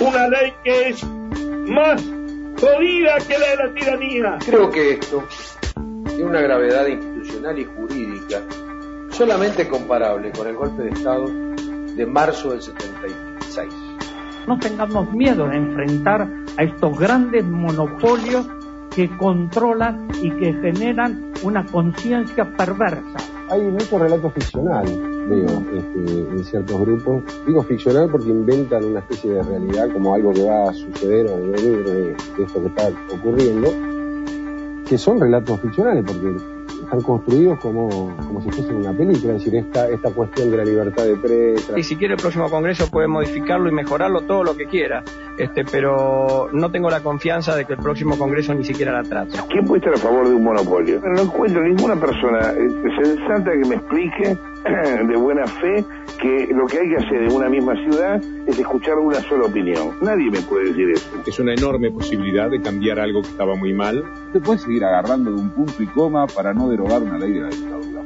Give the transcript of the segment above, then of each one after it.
una ley que es más jodida que la de la tiranía. Creo que esto tiene una gravedad institucional y jurídica solamente comparable con el golpe de Estado de marzo del 76. No tengamos miedo de enfrentar a estos grandes monopolios que controlan y que generan una conciencia perversa. Hay mucho relato ficcional, veo, en ciertos grupos. Digo ficcional porque inventan una especie de realidad como algo que va a suceder o venir de esto que está ocurriendo, que son relatos ficcionales porque están construidos como si fuesen una película, es decir, esta cuestión de la libertad de prensa. Y si quiere el próximo Congreso puede modificarlo y mejorarlo todo lo que quiera, pero no tengo la confianza de que el próximo Congreso ni siquiera la trate. ¿Quién puede estar a favor de un monopolio? Pero no encuentro ninguna persona sensata que me explique de buena fe que lo que hay que hacer en una misma ciudad es escuchar una sola opinión. Nadie me puede decir eso. Es una enorme posibilidad de cambiar algo que estaba muy mal. Te puedes seguir agarrando de un punto y coma para no derogar una ley de la dictadura.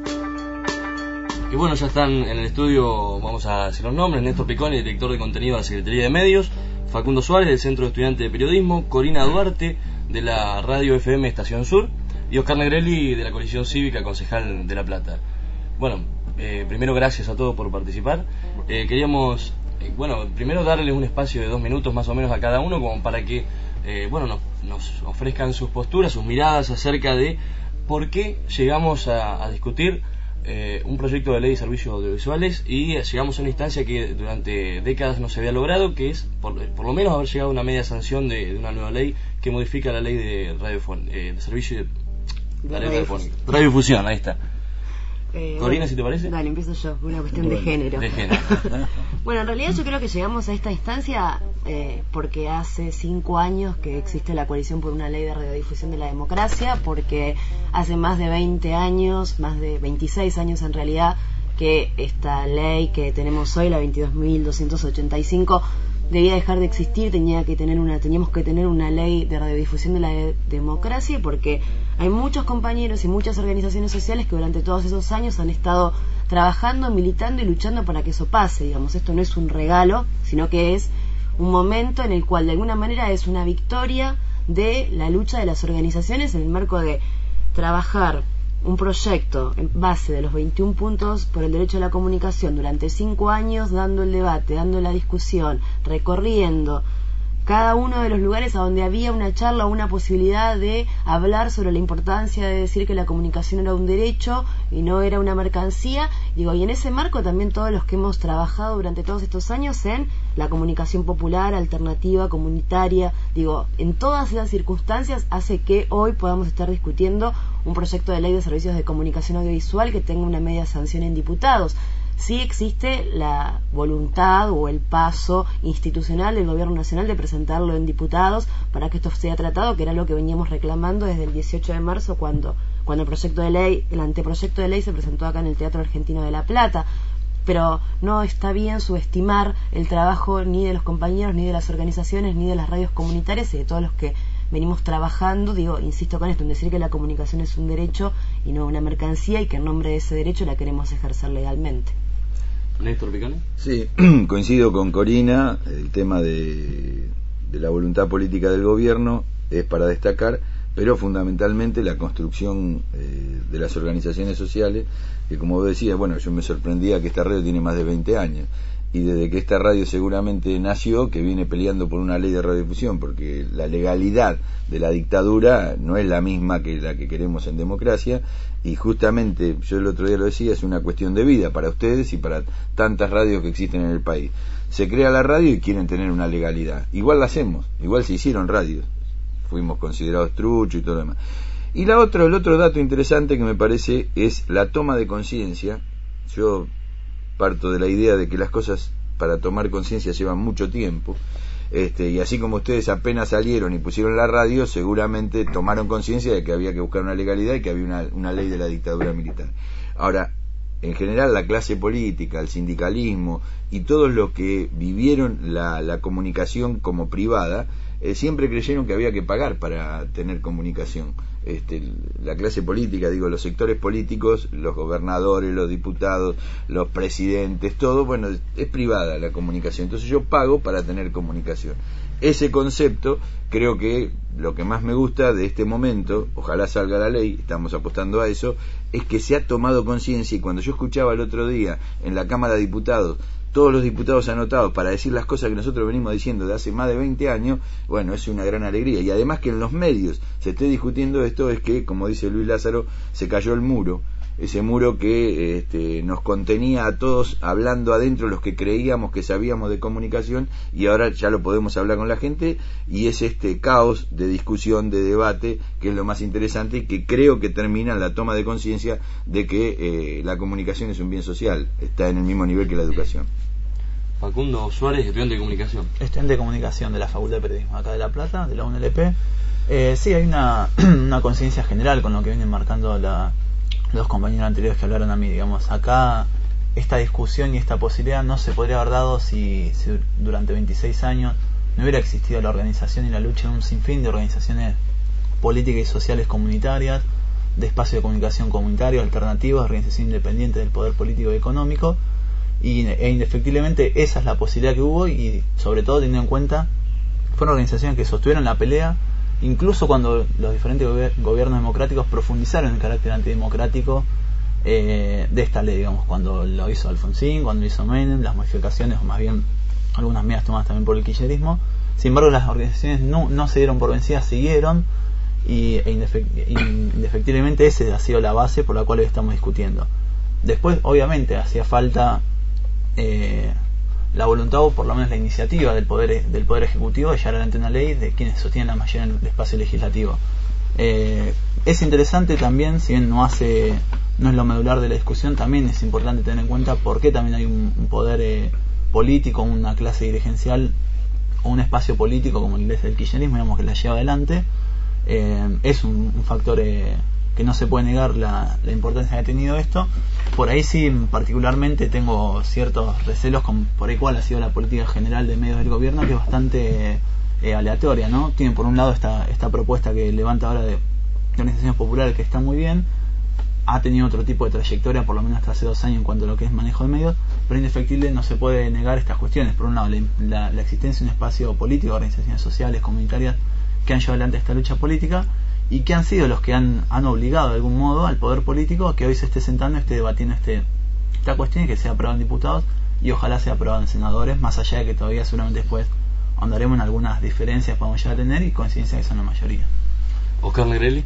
Y bueno, ya están en el estudio, vamos a decir los nombres: Néstor Piconi, director de contenido de la Secretaría de Medios; Facundo Suárez, del Centro de Estudiantes de Periodismo; Corina Duarte, de la Radio FM Estación Sur; y Oscar Negrelli, de la Coalición Cívica, concejal de La Plata. Bueno, primero gracias a todos por participar. Queríamos, primero darles un espacio de 2 minutos más o menos a cada uno, como para que nos ofrezcan sus posturas, sus miradas acerca de por qué llegamos a discutir un proyecto de ley de servicios audiovisuales y llegamos a una instancia que durante décadas no se había logrado, que es por lo menos haber llegado a una media sanción de una nueva ley que modifica la ley de servicio de radiodifusión. Ahí está. Corina, si te parece. Dale, empiezo yo, una cuestión de género. Bueno, en realidad yo creo que llegamos a esta instancia porque hace 5 años que existe la coalición por una ley de radiodifusión de la democracia, porque hace más de 20 años, más de 26 años en realidad, que esta ley que tenemos hoy, la 22.285, debía dejar de existir. Teníamos que tener una ley de radiodifusión de la democracia, porque hay muchos compañeros y muchas organizaciones sociales que durante todos esos años han estado trabajando, militando y luchando para que eso pase. Digamos, esto no es un regalo, sino que es un momento en el cual de alguna manera es una victoria de la lucha de las organizaciones en el marco de trabajar un proyecto en base de los 21 puntos por el derecho a la comunicación durante 5 años, dando el debate, dando la discusión, recorriendo cada uno de los lugares a donde había una charla o una posibilidad de hablar sobre la importancia de decir que la comunicación era un derecho y no era una mercancía. Y en ese marco también todos los que hemos trabajado durante todos estos años en la comunicación popular, alternativa, comunitaria, en todas esas circunstancias hace que hoy podamos estar discutiendo un proyecto de ley de servicios de comunicación audiovisual que tenga una media sanción en diputados. Sí existe la voluntad o el paso institucional del Gobierno Nacional de presentarlo en diputados para que esto sea tratado, que era lo que veníamos reclamando desde el 18 de marzo cuando el anteproyecto de ley se presentó acá en el Teatro Argentino de La Plata. Pero no está bien subestimar el trabajo ni de los compañeros, ni de las organizaciones, ni de las radios comunitarias y de todos los que venimos trabajando, insisto con esto, en decir que la comunicación es un derecho y no una mercancía, y que en nombre de ese derecho la queremos ejercer legalmente. Néstor Piconi. Sí, coincido con Corina. El tema de la voluntad política del gobierno es para destacar, pero fundamentalmente la construcción de las organizaciones sociales, que como vos decías, yo me sorprendía que esta radio tiene más de 20 años, y desde que esta radio seguramente nació, que viene peleando por una ley de radiodifusión, porque la legalidad de la dictadura no es la misma que la que queremos en democracia, y justamente, yo el otro día lo decía, es una cuestión de vida para ustedes y para tantas radios que existen en el país. Se crea la radio y quieren tener una legalidad. Igual la hacemos, igual se hicieron radios. Fuimos considerados truchos y todo lo demás. Y el otro dato interesante que me parece es la toma de conciencia. Yo parto de la idea de que las cosas para tomar conciencia llevan mucho tiempo, y así como ustedes apenas salieron y pusieron la radio, seguramente tomaron conciencia de que había que buscar una legalidad y que había una ley de la dictadura militar. Ahora, en general la clase política, el sindicalismo y todos los que vivieron la comunicación como privada, siempre creyeron que había que pagar para tener comunicación. La clase política, digo, los sectores políticos, los gobernadores, los diputados, los presidentes, todo, bueno, es privada la comunicación. Entonces yo pago para tener comunicación. Ese concepto, creo que lo que más me gusta de este momento, ojalá salga la ley, estamos apostando a eso, es que se ha tomado conciencia, y cuando yo escuchaba el otro día en la Cámara de Diputados todos los diputados anotados para decir las cosas que nosotros venimos diciendo de hace más de 20 años, bueno, es una gran alegría. Y además que en los medios se esté discutiendo esto, es que, como dice Luis Lázaro, se cayó el muro, ese muro que nos contenía a todos hablando adentro los que creíamos que sabíamos de comunicación, y ahora ya lo podemos hablar con la gente, y es este caos de discusión, de debate, que es lo más interesante, y que creo que termina en la toma de conciencia de que la comunicación es un bien social, está en el mismo nivel que la educación. Facundo Suárez, estudiante de comunicación. Estudiante de comunicación de la Facultad de Periodismo, acá de La Plata, de la UNLP. Sí, hay una conciencia general con lo que vienen marcando los compañeros anteriores que hablaron a mí, digamos. Acá esta discusión y esta posibilidad no se podría haber dado si durante 26 años no hubiera existido la organización y la lucha en un sinfín de organizaciones políticas y sociales comunitarias, de espacios de comunicación comunitarios, alternativas, organizaciones independientes del poder político y económico, e indefectiblemente esa es la posibilidad que hubo, y sobre todo teniendo en cuenta fueron organizaciones que sostuvieron la pelea incluso cuando los diferentes gobiernos democráticos profundizaron el carácter antidemocrático de esta ley, digamos, cuando lo hizo Alfonsín, cuando lo hizo Menem, las modificaciones, o más bien algunas medidas tomadas también por el kirchnerismo. Sin embargo, las organizaciones no se dieron por vencidas, siguieron, y indefectiblemente esa ha sido la base por la cual hoy estamos discutiendo. Después, obviamente, hacía falta la voluntad, o por lo menos la iniciativa del poder ejecutivo de llevar adelante una ley de quienes sostienen la mayoría en el espacio legislativo. Es interesante también, si bien no es lo medular de la discusión, también es importante tener en cuenta por qué también hay un poder político, una clase dirigencial o un espacio político como el del kirchnerismo, digamos, que la lleva adelante. Es un factor que no se puede negar la importancia que ha tenido esto. Por ahí sí, particularmente tengo ciertos recelos con por ahí cuál ha sido la política general de medios del gobierno, que es bastante aleatoria, ¿no? Tienen por un lado esta propuesta que levanta ahora de organizaciones populares, que está muy bien, ha tenido otro tipo de trayectoria, por lo menos hasta hace 2 años en cuanto a lo que es manejo de medios, pero indefectible no se puede negar estas cuestiones. Por un lado, la existencia de un espacio político, organizaciones sociales, comunitarias, que han llevado adelante esta lucha política, y que han sido los que han obligado de algún modo al poder político a que hoy se esté sentando, esté debatiendo esta cuestión, y que sea aprobado en diputados y ojalá sea aprobado en senadores, más allá de que todavía seguramente después andaremos en algunas diferencias que podemos llegar a tener y coincidencias que son la mayoría. Oscar Negrelli.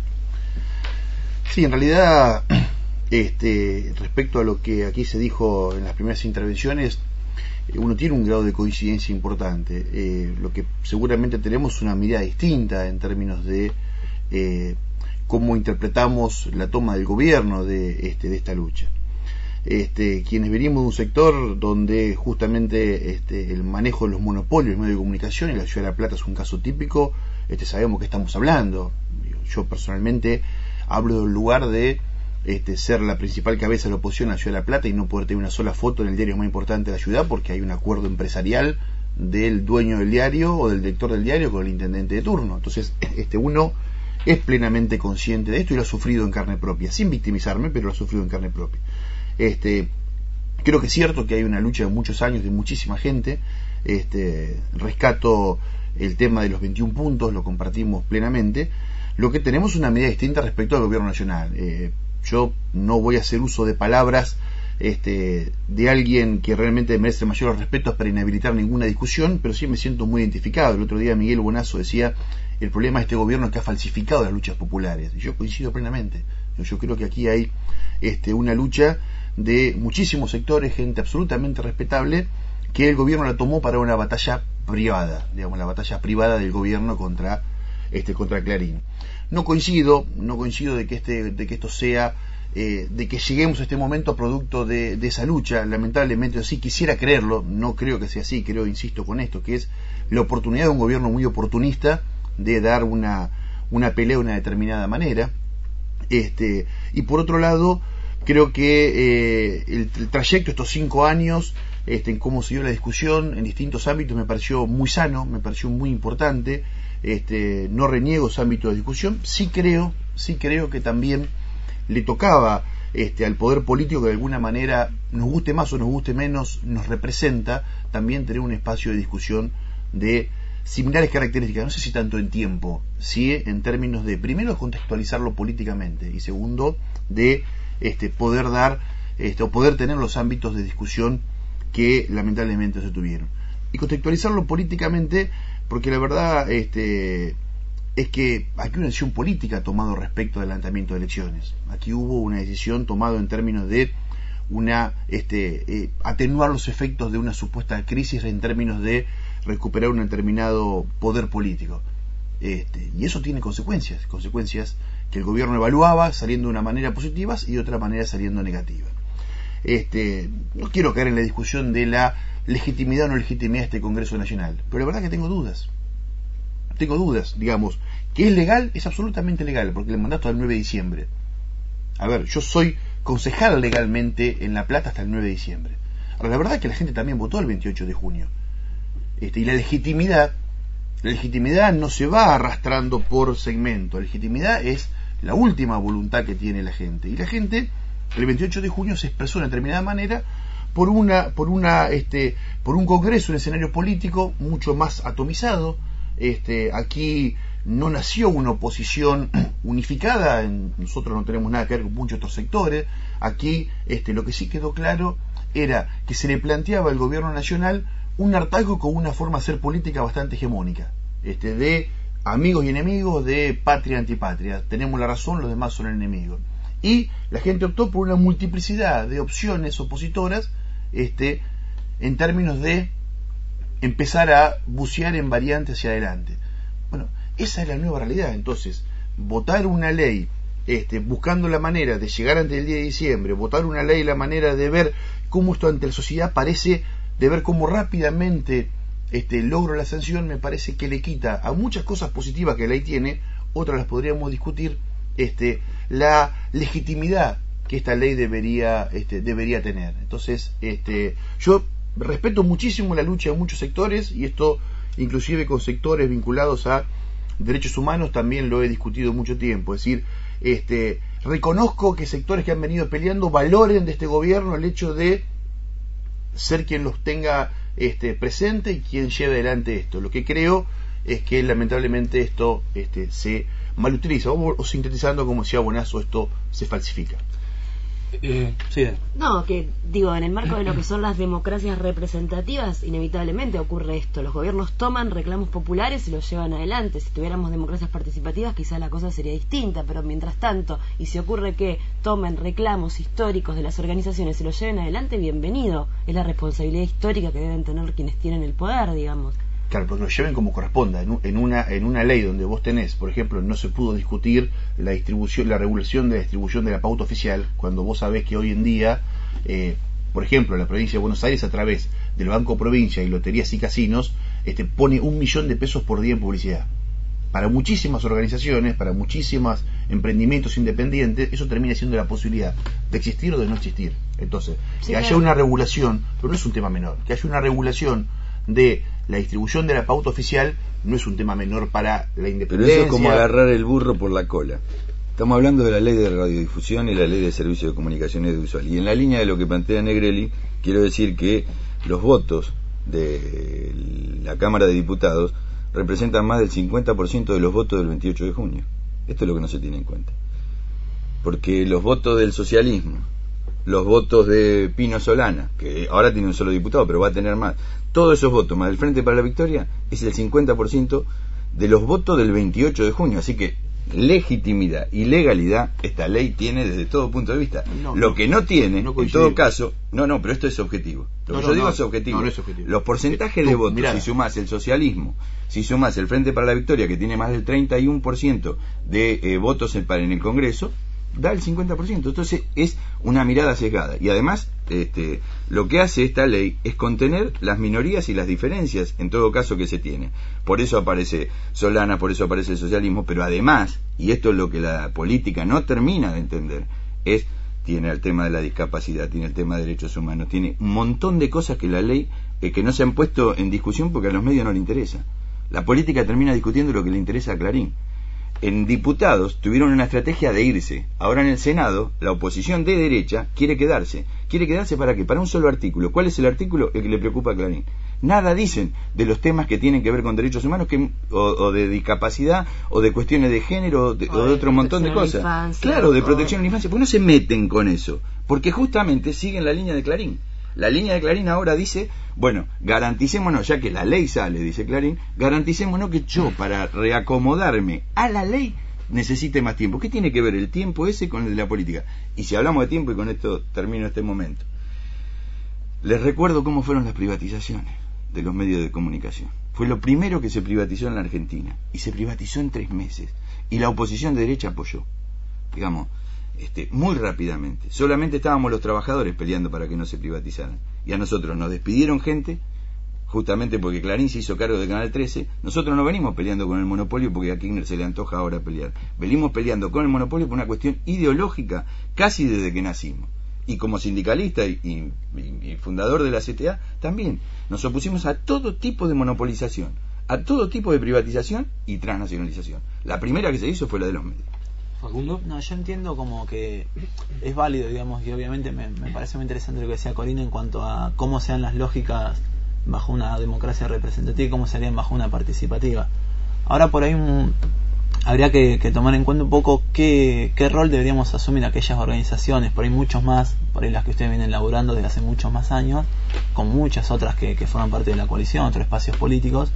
Sí, en realidad, respecto a lo que aquí se dijo en las primeras intervenciones, uno tiene un grado de coincidencia importante. Lo que seguramente tenemos es una mirada distinta en términos de cómo interpretamos la toma del gobierno de esta lucha. Quienes venimos de un sector donde justamente el manejo de los monopolios en medios de comunicación, y la Ciudad de La Plata es un caso típico, sabemos que estamos hablando. Yo personalmente hablo del lugar de ser la principal cabeza de la oposición en la Ciudad de La Plata y no poder tener una sola foto en el diario más importante de la ciudad, porque hay un acuerdo empresarial del dueño del diario o del director del diario con el intendente de turno. Entonces, uno es plenamente consciente de esto y lo ha sufrido en carne propia, sin victimizarme, pero lo ha sufrido en carne propia. Creo que es cierto que hay una lucha de muchos años de muchísima gente. Rescato el tema de los 21 puntos, lo compartimos plenamente. Lo que tenemos es una medida distinta respecto al gobierno nacional. Yo no voy a hacer uso de palabras de alguien que realmente merece mayores respetos para inhabilitar ninguna discusión, pero sí me siento muy identificado. El otro día Miguel Bonazo decía: el problema de este gobierno es que ha falsificado las luchas populares, y yo coincido plenamente. Yo creo que aquí hay una lucha de muchísimos sectores, gente absolutamente respetable, que el gobierno la tomó para una batalla privada, digamos, la batalla privada del gobierno contra Clarín. No coincido de que esto sea de que lleguemos a este momento producto de esa lucha. Lamentablemente, sí quisiera creerlo, no creo que sea así. Creo, insisto con esto, que es la oportunidad de un gobierno muy oportunista de dar una pelea de una determinada manera. Y por otro lado, creo que el trayecto, estos 5 años, en cómo se dio la discusión en distintos ámbitos, me pareció muy sano, me pareció muy importante. no reniego ese ámbito de discusión. Sí creo que también le tocaba al poder político, que de alguna manera, nos guste más o nos guste menos, nos representa, también tener un espacio de discusión de similares características, no sé si tanto en tiempo, sí en términos de, primero, contextualizarlo políticamente, y segundo, de poder dar o poder tener los ámbitos de discusión que lamentablemente se tuvieron. Y contextualizarlo políticamente porque la verdad es que aquí una decisión política tomado respecto al adelantamiento de elecciones. Aquí hubo una decisión tomada en términos de atenuar los efectos de una supuesta crisis en términos de recuperar un determinado poder político. Y eso tiene consecuencias que el gobierno evaluaba saliendo de una manera positiva y de otra manera saliendo negativa. No quiero caer en la discusión de la legitimidad o no legitimidad de este Congreso Nacional, pero la verdad que tengo dudas, digamos, que es legal, es absolutamente legal, porque el mandato es del 9 de diciembre. A ver, yo soy concejal legalmente en La Plata hasta el 9 de diciembre. Ahora, la verdad es que la gente también votó el 28 de junio. Y la legitimidad no se va arrastrando por segmento, la legitimidad es la última voluntad que tiene la gente, y la gente el 28 de junio se expresó de una determinada manera por un congreso, un escenario político mucho más atomizado. Aquí no nació una oposición unificada, nosotros no tenemos nada que ver con muchos otros sectores. Aquí lo que sí quedó claro era que se le planteaba al gobierno nacional un hartazgo con una forma de hacer política bastante hegemónica, de amigos y enemigos, de patria antipatria, tenemos la razón, los demás son enemigos. Y la gente optó por una multiplicidad de opciones opositoras en términos de empezar a bucear en variantes hacia adelante. Bueno, esa es la nueva realidad. Entonces, votar una ley buscando la manera de llegar antes del 10 de diciembre, votar una ley, la manera de ver cómo esto ante la sociedad parece, de ver cómo rápidamente logro la sanción, me parece que le quita a muchas cosas positivas que la ley tiene, otras las podríamos discutir, la legitimidad que esta ley debería tener. Entonces, yo respeto muchísimo la lucha de muchos sectores, y esto inclusive con sectores vinculados a derechos humanos también lo he discutido mucho tiempo. Es decir, reconozco que sectores que han venido peleando valoren de este gobierno el hecho de ser quien los tenga presente y quien lleve adelante esto. Lo que creo es que lamentablemente esto se malutiliza, o sintetizando, como decía Bonazo, esto se falsifica. Sí. No, que digo, en el marco de lo que son las democracias representativas, inevitablemente ocurre esto. Los gobiernos toman reclamos populares y los llevan adelante. Si tuviéramos democracias participativas, quizás la cosa sería distinta, pero mientras tanto, y si ocurre que tomen reclamos históricos de las organizaciones y los lleven adelante, bienvenido. Es la responsabilidad histórica que deben tener quienes tienen el poder, digamos. Claro, porque lo lleven como corresponda. En una ley donde vos tenés, por ejemplo, no se pudo discutir la regulación de la distribución de la pauta oficial, cuando vos sabés que hoy en día, por ejemplo, la provincia de Buenos Aires, a través del Banco Provincia y Loterías y Casinos, pone 1 millón de pesos por día en publicidad. Para muchísimas organizaciones, para muchísimos emprendimientos independientes, eso termina siendo la posibilidad de existir o de no existir. Entonces, sí, que haya una regulación, pero no es un tema menor, que haya una regulación de la distribución de la pauta oficial no es un tema menor para la independencia. Pero eso es como agarrar el burro por la cola. Estamos hablando de la ley de radiodifusión y la ley de servicios de comunicación audiovisual. Y en la línea de lo que plantea Negrelli, quiero decir que los votos de la Cámara de Diputados representan más del 50% de los votos del 28 de junio. Esto es lo que no se tiene en cuenta. Porque los votos del socialismo, los votos de Pino Solana, que ahora tiene un solo diputado, pero va a tener más, todos esos votos más del Frente para la Victoria es el 50% de los votos del 28 de junio. Así que legitimidad y legalidad esta ley tiene desde todo punto de vista. Lo que no tiene, en todo caso, pero esto es objetivo. Lo que yo digo es objetivo. No es objetivo. Los porcentajes de votos, si sumás el socialismo, si sumás el Frente para la Victoria, que tiene más del 31% de votos en el Congreso, da el 50%. Entonces es una mirada sesgada. Y además, lo que hace esta ley es contener las minorías y las diferencias, en todo caso, que se tiene. Por eso aparece Solana, por eso aparece el socialismo, pero además, y esto es lo que la política no termina de entender, tiene el tema de la discapacidad, tiene el tema de derechos humanos, tiene un montón de cosas que la ley, que no se han puesto en discusión porque a los medios no les interesa. La política termina discutiendo lo que le interesa a Clarín. En diputados tuvieron una estrategia de irse. Ahora en el Senado, la oposición de derecha quiere quedarse. ¿Quiere quedarse para qué? Para un solo artículo. ¿Cuál es el artículo? El que le preocupa a Clarín. Nada dicen de los temas que tienen que ver con derechos humanos o de discapacidad o de cuestiones de género o de otro montón de cosas. Infancia, claro, de protección a la infancia. ¿Por qué no se meten con eso? Porque justamente siguen la línea de Clarín. La línea de Clarín ahora dice, bueno, garanticémonos, ya que la ley sale, dice Clarín, garanticémonos que yo, para reacomodarme a la ley, necesite más tiempo. ¿Qué tiene que ver el tiempo ese con el de la política? Y si hablamos de tiempo, y con esto termino este momento, les recuerdo cómo fueron las privatizaciones de los medios de comunicación. Fue lo primero que se privatizó en la Argentina, y se privatizó en 3 meses, y la oposición de derecha apoyó, digamos, muy rápidamente. Solamente estábamos los trabajadores peleando para que no se privatizaran, y a nosotros nos despidieron gente justamente porque Clarín se hizo cargo de Canal 13. Nosotros no venimos peleando con el monopolio porque a Kirchner se le antoja ahora pelear. Venimos peleando con el monopolio por una cuestión ideológica casi desde que nacimos, y como sindicalista y fundador de la CTA también nos opusimos a todo tipo de monopolización, a todo tipo de privatización y transnacionalización. La primera que se hizo fue la de los medios. Facundo. No, yo entiendo como que es válido, digamos, y obviamente me parece muy interesante lo que decía Corina en cuanto a cómo sean las lógicas bajo una democracia representativa y cómo serían bajo una participativa. Ahora por ahí habría que tomar en cuenta un poco qué rol deberíamos asumir aquellas organizaciones, por ahí muchos más, por ahí las que ustedes vienen laburando desde hace muchos más años, con muchas otras que forman parte de la coalición, otros espacios políticos.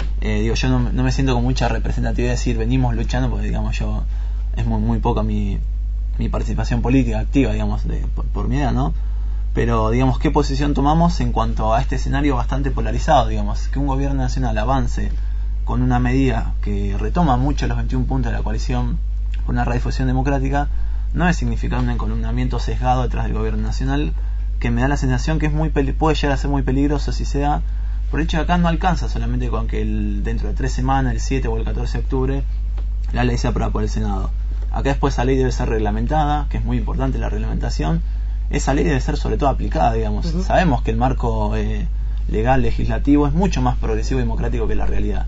Yo no me siento con mucha representatividad de decir venimos luchando, porque digamos yo es muy poca mi participación política activa, digamos, por mi edad, ¿no? Pero, digamos, ¿qué posición tomamos en cuanto a este escenario bastante polarizado? Digamos, que un gobierno nacional avance con una medida que retoma mucho los 21 puntos de la coalición con una radiodifusión democrática, no es significar un encolumnamiento sesgado detrás del gobierno nacional, que me da la sensación que puede llegar a ser muy peligroso si se da, por el hecho de que acá no alcanza solamente con que dentro de 3 semanas, el 7 o el 14 de octubre, la ley sea aprobada por el Senado. Acá después esa ley debe ser reglamentada, que es muy importante la reglamentación. Esa ley debe ser sobre todo aplicada, digamos. Sabemos que el marco legal, legislativo, es mucho más progresivo y democrático que la realidad.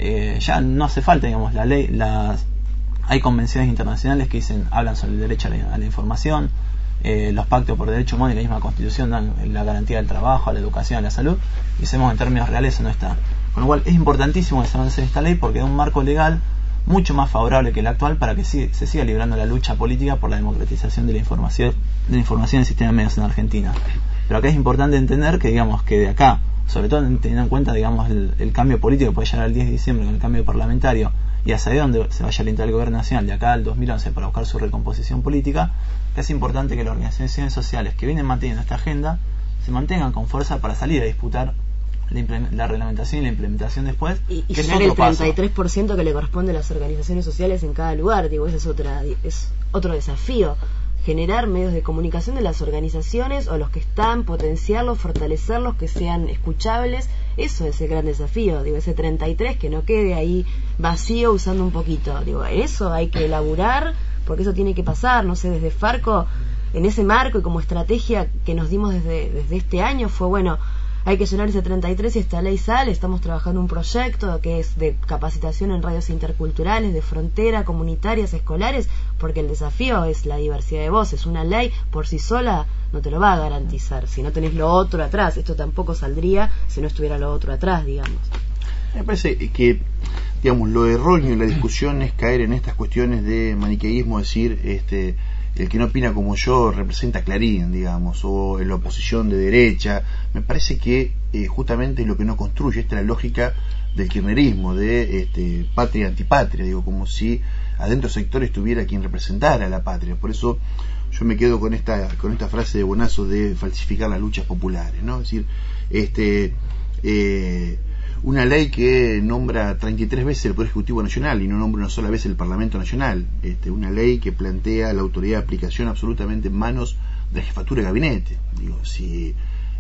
Ya no hace falta, digamos, la ley. Hay convenciones internacionales que hablan sobre el derecho a la información. Los pactos por derechos humanos y la misma Constitución dan la garantía del trabajo, a la educación, a la salud. Y sabemos en términos reales eso no está. Con lo cual es importantísimo que se avance esta ley porque da un marco legal mucho más favorable que el actual para que se siga librando la lucha política por la democratización de la información en el sistema de medios en Argentina. Pero acá es importante entender que, digamos, que de acá, sobre todo teniendo en cuenta, digamos, el cambio político que puede llegar al 10 de diciembre con el cambio parlamentario y hacia dónde se vaya a orientar el gobierno nacional de acá al 2011 para buscar su recomposición política, que es importante que las organizaciones sociales que vienen manteniendo esta agenda se mantengan con fuerza para salir a disputar la reglamentación y la implementación después y llenar el 33% que le corresponde a las organizaciones sociales en cada lugar. Digo, ese es otro desafío, generar medios de comunicación de las organizaciones o los que están, potenciarlos, fortalecerlos, que sean escuchables. Eso es el gran desafío, digo, ese 33 que no quede ahí vacío usando un poquito. Digo, eso hay que elaborar porque eso tiene que pasar, no sé, desde Farco, en ese marco y como estrategia que nos dimos desde este año fue, bueno, hay que llenar ese 33 y esta ley sale. Estamos trabajando un proyecto que es de capacitación en radios interculturales, de frontera, comunitarias, escolares, porque el desafío es la diversidad de voces. Una ley por sí sola no te lo va a garantizar si no tenés lo otro atrás. Esto tampoco saldría si no estuviera lo otro atrás, digamos. Me parece que, digamos, lo erróneo en la discusión es caer en estas cuestiones de maniqueísmo, decir, el que no opina como yo representa a Clarín, digamos, o en la oposición de derecha. Me parece que justamente lo que no construye esta es la lógica del kirchnerismo, de patria antipatria, digo, como si adentro del sector estuviera quien representara a la patria. Por eso yo me quedo con esta frase de Bonazo de falsificar las luchas populares, ¿no? Es decir, una ley que nombra 33 veces el Poder Ejecutivo Nacional y no nombra una sola vez el Parlamento Nacional, una ley que plantea la autoridad de aplicación absolutamente en manos de la jefatura de gabinete. Digo, si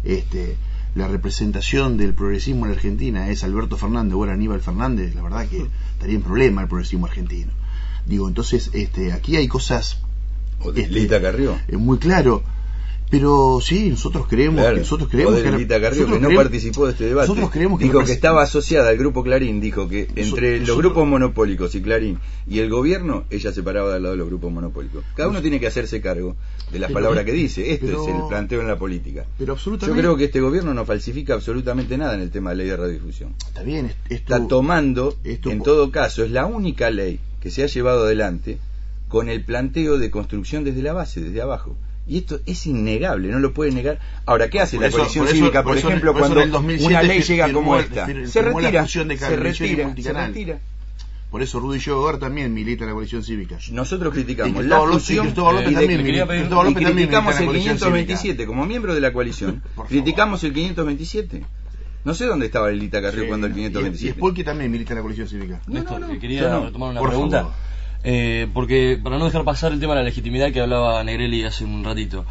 la representación del progresismo en la Argentina es Alberto Fernández o era Aníbal Fernández, la verdad que estaría en problema el progresismo argentino. Digo, entonces aquí hay cosas Lita Carrió. Muy claro. Pero sí, nosotros creemos claro, que Lita Carrió, que no participó de este debate, nosotros creemos que dijo que estaba asociada al grupo Clarín, dijo que entre los grupos monopólicos y Clarín y el gobierno, ella se paraba del lado de los grupos monopólicos. Cada uno tiene que hacerse cargo de las palabras que dice. Esto es el planteo en la política. Pero absolutamente. Yo creo que este gobierno no falsifica absolutamente nada en el tema de la ley de radiodifusión. Está bien, está tomando, en todo caso, es la única ley que se ha llevado adelante con el planteo de construcción desde la base, desde abajo. Y esto es innegable, no lo puede negar. Ahora, ¿qué hace la coalición cívica, por ejemplo, cuando una ley llega como esta? Se retira. Por eso Rudy Yogar también milita en la coalición cívica. Nosotros criticamos la fusión y criticamos el 527 como miembro de la coalición. Criticamos el 527. No sé dónde estaba Lita Carrió cuando el 527. Y Spolky también milita en la coalición cívica. Néstor, quería retomar una pregunta. Porque para no dejar pasar el tema de la legitimidad que hablaba Negrelli hace un ratito,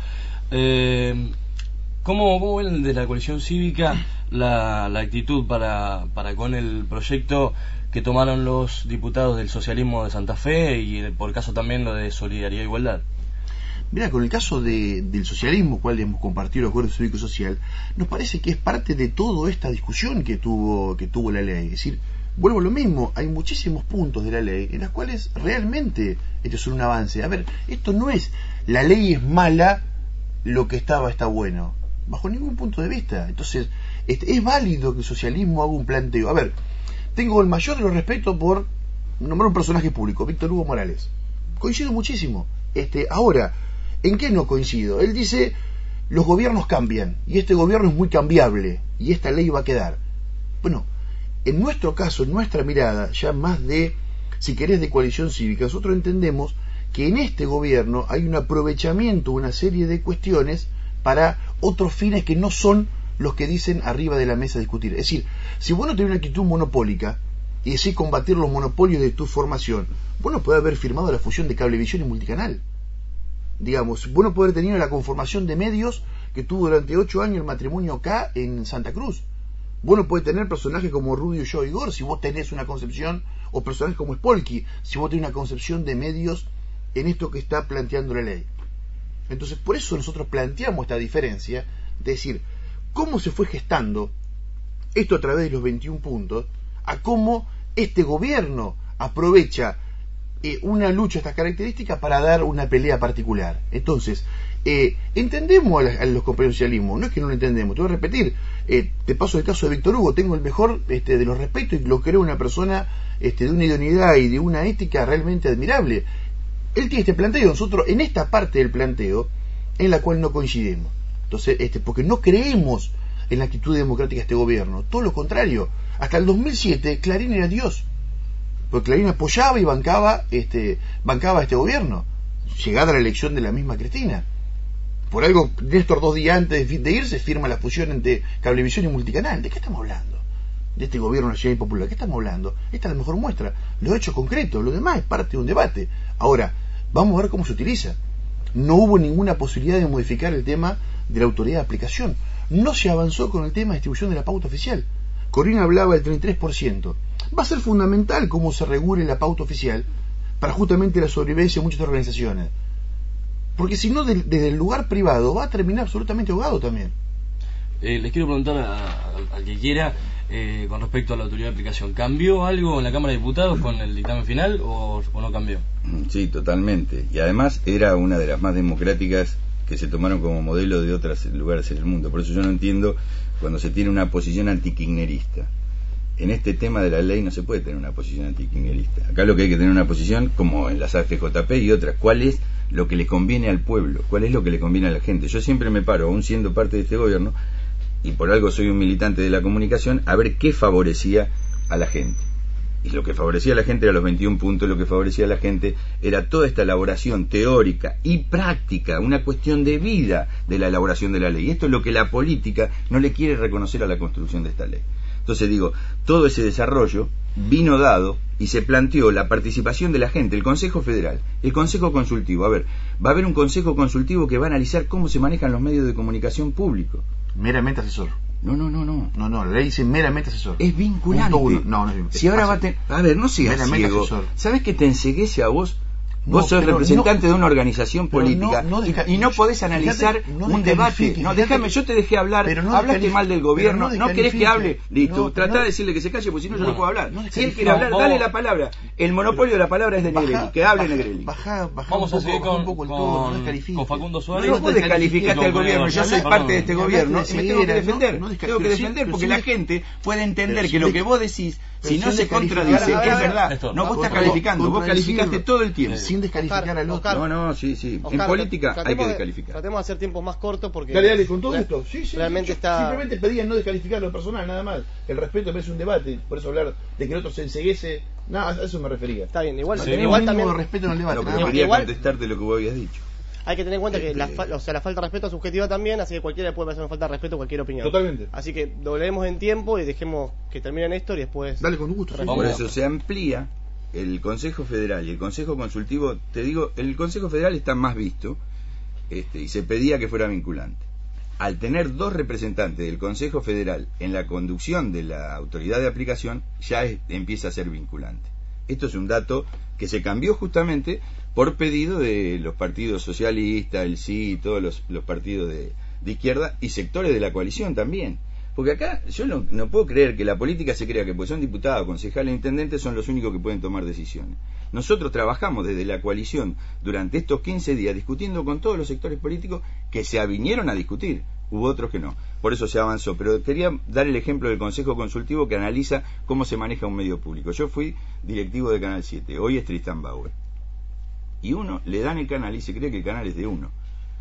¿cómo ven desde la coalición cívica la actitud para con el proyecto que tomaron los diputados del socialismo de Santa Fe y por caso también lo de Solidaridad e Igualdad? Mira, con el caso del socialismo, cual hemos compartido el acuerdo cívico social, nos parece que es parte de toda esta discusión que tuvo la ley. Es decir, vuelvo a lo mismo, hay muchísimos puntos de la ley en los cuales realmente estos son un avance. A ver, esto no es la ley es mala, lo que está bueno, bajo ningún punto de vista. Entonces, es válido que el socialismo haga un planteo. A ver, tengo el mayor de los respetos por nombrar un personaje público, Víctor Hugo Morales. Coincido muchísimo. Ahora, ¿en qué no coincido? Él dice, los gobiernos cambian, y este gobierno es muy cambiable, y esta ley va a quedar. Bueno, en nuestro caso, en nuestra mirada, ya más de, si querés, de coalición cívica, nosotros entendemos que en este gobierno hay un aprovechamiento, una serie de cuestiones para otros fines que no son los que dicen arriba de la mesa a discutir. Es decir, si vos no tenés una actitud monopólica y decís combatir los monopolios de tu formación, vos no podés haber firmado la fusión de Cablevisión y Multicanal. Digamos, vos no podés haber tenido la conformación de medios que tuvo durante 8 años el matrimonio K en Santa Cruz. Vos no podés tener personajes como Rudy Yo Igor si vos tenés una concepción, o personajes como Spolky si vos tenés una concepción de medios en esto que está planteando la ley. Entonces, por eso nosotros planteamos esta diferencia, de decir, cómo se fue gestando esto a través de los 21 puntos, a cómo este gobierno aprovecha una lucha de estas características para dar una pelea particular. Entonces, entendemos a los compañeros del socialismo, no es que no lo entendemos, te voy a repetir, te paso el caso de Víctor Hugo, tengo el mejor de los respetos y lo creo una persona de una idoneidad y de una ética realmente admirable. Él tiene este planteo, nosotros en esta parte del planteo en la cual no coincidimos. Entonces, porque no creemos en la actitud democrática de este gobierno, todo lo contrario. Hasta el 2007 Clarín era Dios, porque Clarín apoyaba y bancaba a este gobierno, llegada la elección de la misma Cristina. Por algo, Néstor 2 días antes de irse firma la fusión entre Cablevisión y Multicanal. ¿De qué estamos hablando? De este gobierno nacional y popular. ¿De qué estamos hablando? Esta es la mejor muestra. Los hechos concretos, lo demás es parte de un debate. Ahora, vamos a ver cómo se utiliza. No hubo ninguna posibilidad de modificar el tema de la autoridad de aplicación. No se avanzó con el tema de distribución de la pauta oficial. Corina hablaba del 33%. Va a ser fundamental cómo se regule la pauta oficial para justamente la sobrevivencia de muchas organizaciones. Porque si no, desde el lugar privado va a terminar absolutamente ahogado también. Les quiero preguntar al que quiera, con respecto a la autoridad de aplicación, ¿cambió algo en la Cámara de Diputados con el dictamen final o no cambió? Sí, totalmente. Y además era una de las más democráticas que se tomaron como modelo de otros lugares en el mundo. Por eso yo no entiendo cuando se tiene una posición antikirchnerista. En este tema de la ley no se puede tener una posición antikirchnerista. Acá lo que hay que tener una posición, como en las AFJP y otras, ¿cuál es lo que le conviene al pueblo? ¿Cuál es lo que le conviene a la gente? Yo siempre me paro, aún siendo parte de este gobierno, y por algo soy un militante de la comunicación, a ver qué favorecía a la gente. Y lo que favorecía a la gente era los 21 puntos, lo que favorecía a la gente era toda esta elaboración teórica y práctica, una cuestión de vida de la elaboración de la ley. Y esto es lo que la política no le quiere reconocer a la construcción de esta ley. Entonces digo, todo ese desarrollo vino dado y se planteó la participación de la gente, el Consejo Federal, el Consejo Consultivo. A ver, va a haber un Consejo Consultivo que va a analizar cómo se manejan los medios de comunicación públicos. Meramente asesor. No, la ley dice meramente asesor. Es vinculante. No es si ahora va a ver, no seas ciego. ¿Sabes que te enceguece a vos Vos sos representante de una organización política y no podés analizar un debate. No, déjame, yo te dejé hablar, hablaste mal del gobierno, no querés que hable, listo, tratá de decirle que se calle, porque si no yo no puedo hablar. Si él quiere hablar, dale la palabra. El monopolio de la palabra es de Negrelli, que hable Negrelli. Vamos a seguir con Facundo Suárez. No vos descalificaste al gobierno, yo soy parte de este gobierno y me tengo que defender porque la gente puede entender que lo que vos decís, si no se contradice, es verdad. No, vos estás calificando, vos calificaste todo el tiempo. Sin descalificar al otro. No, sí. En política hay que descalificar. Tratemos de hacer tiempos más cortos porque... Dale, con todo esto. Sí, realmente está... Simplemente pedían no descalificar lo personal, nada más. El respeto es un debate, por eso hablar de que el otro se enseguece, nada, a eso me refería. Está bien, igual también respeto en el debate. Pero quería contestarte lo que vos habías dicho. Hay que tener en cuenta que la falta de respeto es subjetiva también, así que cualquiera puede hacer una falta de respeto a cualquier opinión. Totalmente. Así que doblemos en tiempo y dejemos que termine Néstor y después... Dale, con gusto. Por eso se amplía el Consejo Federal y el Consejo Consultivo. Te digo, el Consejo Federal está más visto y se pedía que fuera vinculante. Al tener 2 representantes del Consejo Federal en la conducción de la autoridad de aplicación, ya empieza a ser vinculante. Esto es un dato que se cambió justamente por pedido de los partidos socialistas, el sí, todos los partidos de izquierda y sectores de la coalición también. Porque acá yo no puedo creer que la política se crea que pues son diputados, concejales e intendentes son los únicos que pueden tomar decisiones. Nosotros trabajamos desde la coalición durante estos 15 días discutiendo con todos los sectores políticos que se avinieron a discutir. Hubo otros que no. Por eso se avanzó. Pero quería dar el ejemplo del Consejo Consultivo que analiza cómo se maneja un medio público. Yo fui directivo de Canal 7. Hoy es Tristan Bauer. Y uno le dan el canal y se cree que el canal es de uno.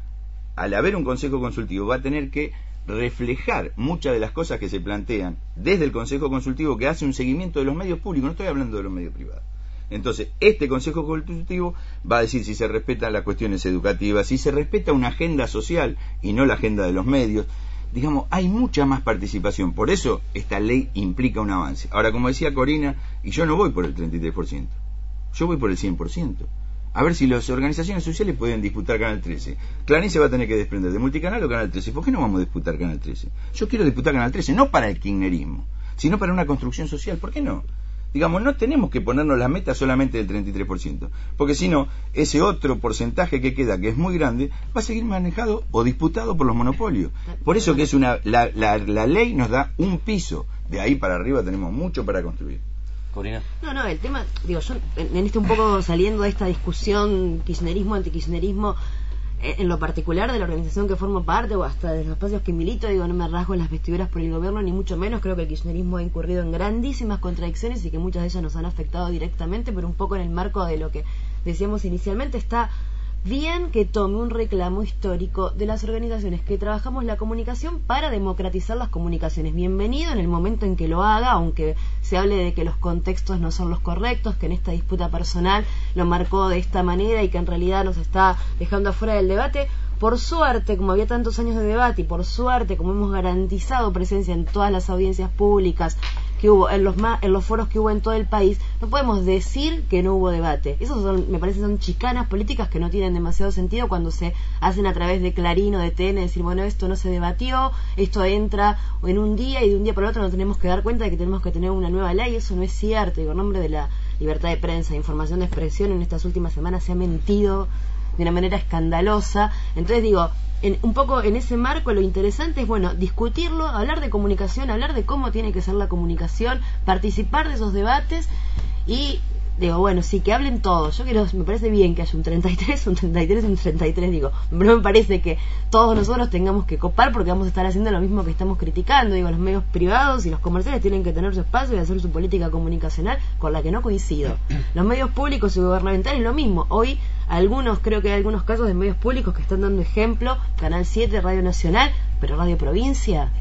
Al haber un Consejo Consultivo va a tener que reflejar muchas de las cosas que se plantean desde el Consejo Consultivo, que hace un seguimiento de los medios públicos. No estoy hablando de los medios privados. Entonces, este Consejo Consultivo va a decir si se respetan las cuestiones educativas, si se respeta una agenda social y no la agenda de los medios. Digamos, hay mucha más participación. Por eso esta ley implica un avance. Ahora, como decía Corina, y yo no voy por el 33%, yo voy por el 100%. A ver si las organizaciones sociales pueden disputar Canal 13. Clarín se va a tener que desprender de Multicanal o Canal 13. ¿Por qué no vamos a disputar Canal 13? Yo quiero disputar Canal 13, no para el kirchnerismo, sino para una construcción social. ¿Por qué no? Digamos, no tenemos que ponernos la meta solamente del 33%, porque si no, ese otro porcentaje que queda, que es muy grande, va a seguir manejado o disputado por los monopolios. Por eso que es la ley nos da un piso, de ahí para arriba tenemos mucho para construir. Corina. No, el tema, digo, yo en un poco saliendo de esta discusión kirchnerismo, antikirchnerismo, en lo particular de la organización que formo parte o hasta de los espacios que milito, digo, no me rasgo en las vestiduras por el gobierno ni mucho menos. Creo que el kirchnerismo ha incurrido en grandísimas contradicciones y que muchas de ellas nos han afectado directamente, pero un poco en el marco de lo que decíamos inicialmente. Está bien que tome un reclamo histórico de las organizaciones que trabajamos la comunicación para democratizar las comunicaciones. Bienvenido en el momento en que lo haga, aunque se hable de que los contextos no son los correctos, que en esta disputa personal lo marcó de esta manera y que en realidad nos está dejando afuera del debate. Por suerte, como había tantos años de debate y por suerte, como hemos garantizado presencia en todas las audiencias públicas que hubo, en los foros que hubo en todo el país, no podemos decir que no hubo debate. Esos me parece son chicanas políticas que no tienen demasiado sentido cuando se hacen a través de Clarín o de TN, decir, bueno, esto no se debatió, esto entra en un día y de un día para el otro nos tenemos que dar cuenta de que tenemos que tener una nueva ley. Eso no es cierto. Digo, en nombre de la libertad de prensa, de información, de expresión, en estas últimas semanas se ha mentido de una manera escandalosa. Entonces digo, un poco en ese marco lo interesante es, bueno, discutirlo, hablar de comunicación, hablar de cómo tiene que ser la comunicación, participar de esos debates y digo, bueno, sí, que hablen todos. Yo quiero, me parece bien que haya un 33, un 33, un 33, digo, no me parece que todos nosotros tengamos que copar porque vamos a estar haciendo lo mismo que estamos criticando. Digo, los medios privados y los comerciales tienen que tener su espacio y hacer su política comunicacional, con la que no coincido. Los medios públicos y gubernamentales lo mismo. Hoy creo que hay algunos casos de medios públicos que están dando ejemplo, Canal 7, Radio Nacional, pero Radio Provincia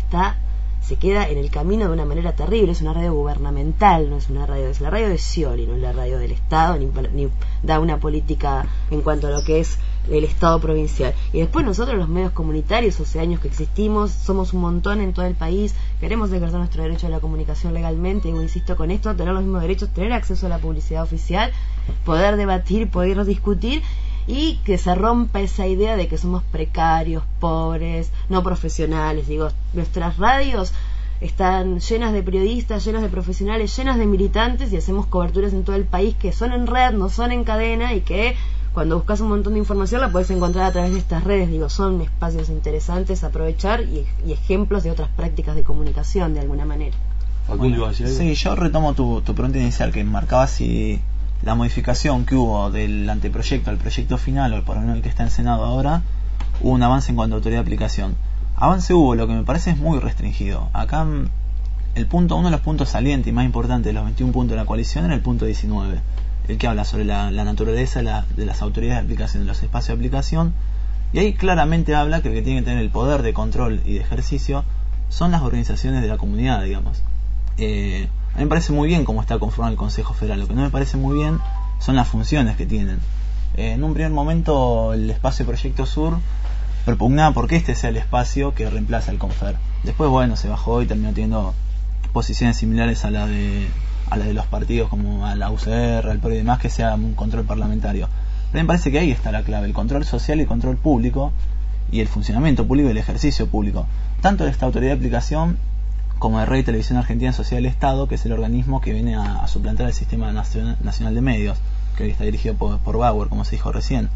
se queda en el camino de una manera terrible. Es una radio gubernamental, no es una radio, es la radio de Scioli, no es la radio del Estado, ni da una política en cuanto a lo que es el Estado provincial. Y después nosotros, los medios comunitarios, hace años que existimos, somos un montón en todo el país, queremos ejercer nuestro derecho a la comunicación legalmente, y insisto con esto, tener los mismos derechos, tener acceso a la publicidad oficial, poder debatir, poder discutir, y que se rompa esa idea de que somos precarios, pobres, no profesionales. Digo, nuestras radios están llenas de periodistas, llenas de profesionales, llenas de militantes, y hacemos coberturas en todo el país que son en red, no son en cadena, y que cuando buscas un montón de información la puedes encontrar a través de estas redes. Digo, son espacios interesantes a aprovechar y ejemplos de otras prácticas de comunicación de alguna manera. Bueno, sí, yo retomo tu pregunta inicial, que marcaba si la modificación que hubo del anteproyecto al proyecto final, o por lo menos el que está en Senado ahora, hubo un avance en cuanto a autoridad de aplicación. Avance hubo, lo que me parece es muy restringido. Acá uno de los puntos salientes y más importantes de los 21 puntos de la coalición era el punto 19, el que habla sobre la naturaleza de las autoridades de aplicación, de los espacios de aplicación, y ahí claramente habla que el que tiene que tener el poder de control y de ejercicio son las organizaciones de la comunidad, digamos. A mí me parece muy bien cómo está conformado el Consejo Federal. Lo que no me parece muy bien son las funciones que tienen. En un primer momento el espacio Proyecto Sur propugnaba porque este sea el espacio que reemplaza al Confer. Después, bueno, se bajó y terminó teniendo posiciones similares a la de los partidos, como a la UCR, al PRO y demás, que sea un control parlamentario. Pero me parece que ahí está la clave: el control social y el control público, y el funcionamiento público y el ejercicio público, tanto de esta autoridad de aplicación como de Radio y Televisión Argentina Sociedad del Estado, que es el organismo que viene a suplantar el Sistema Nacional de Medios, que hoy está dirigido por Bauer, como se dijo recién.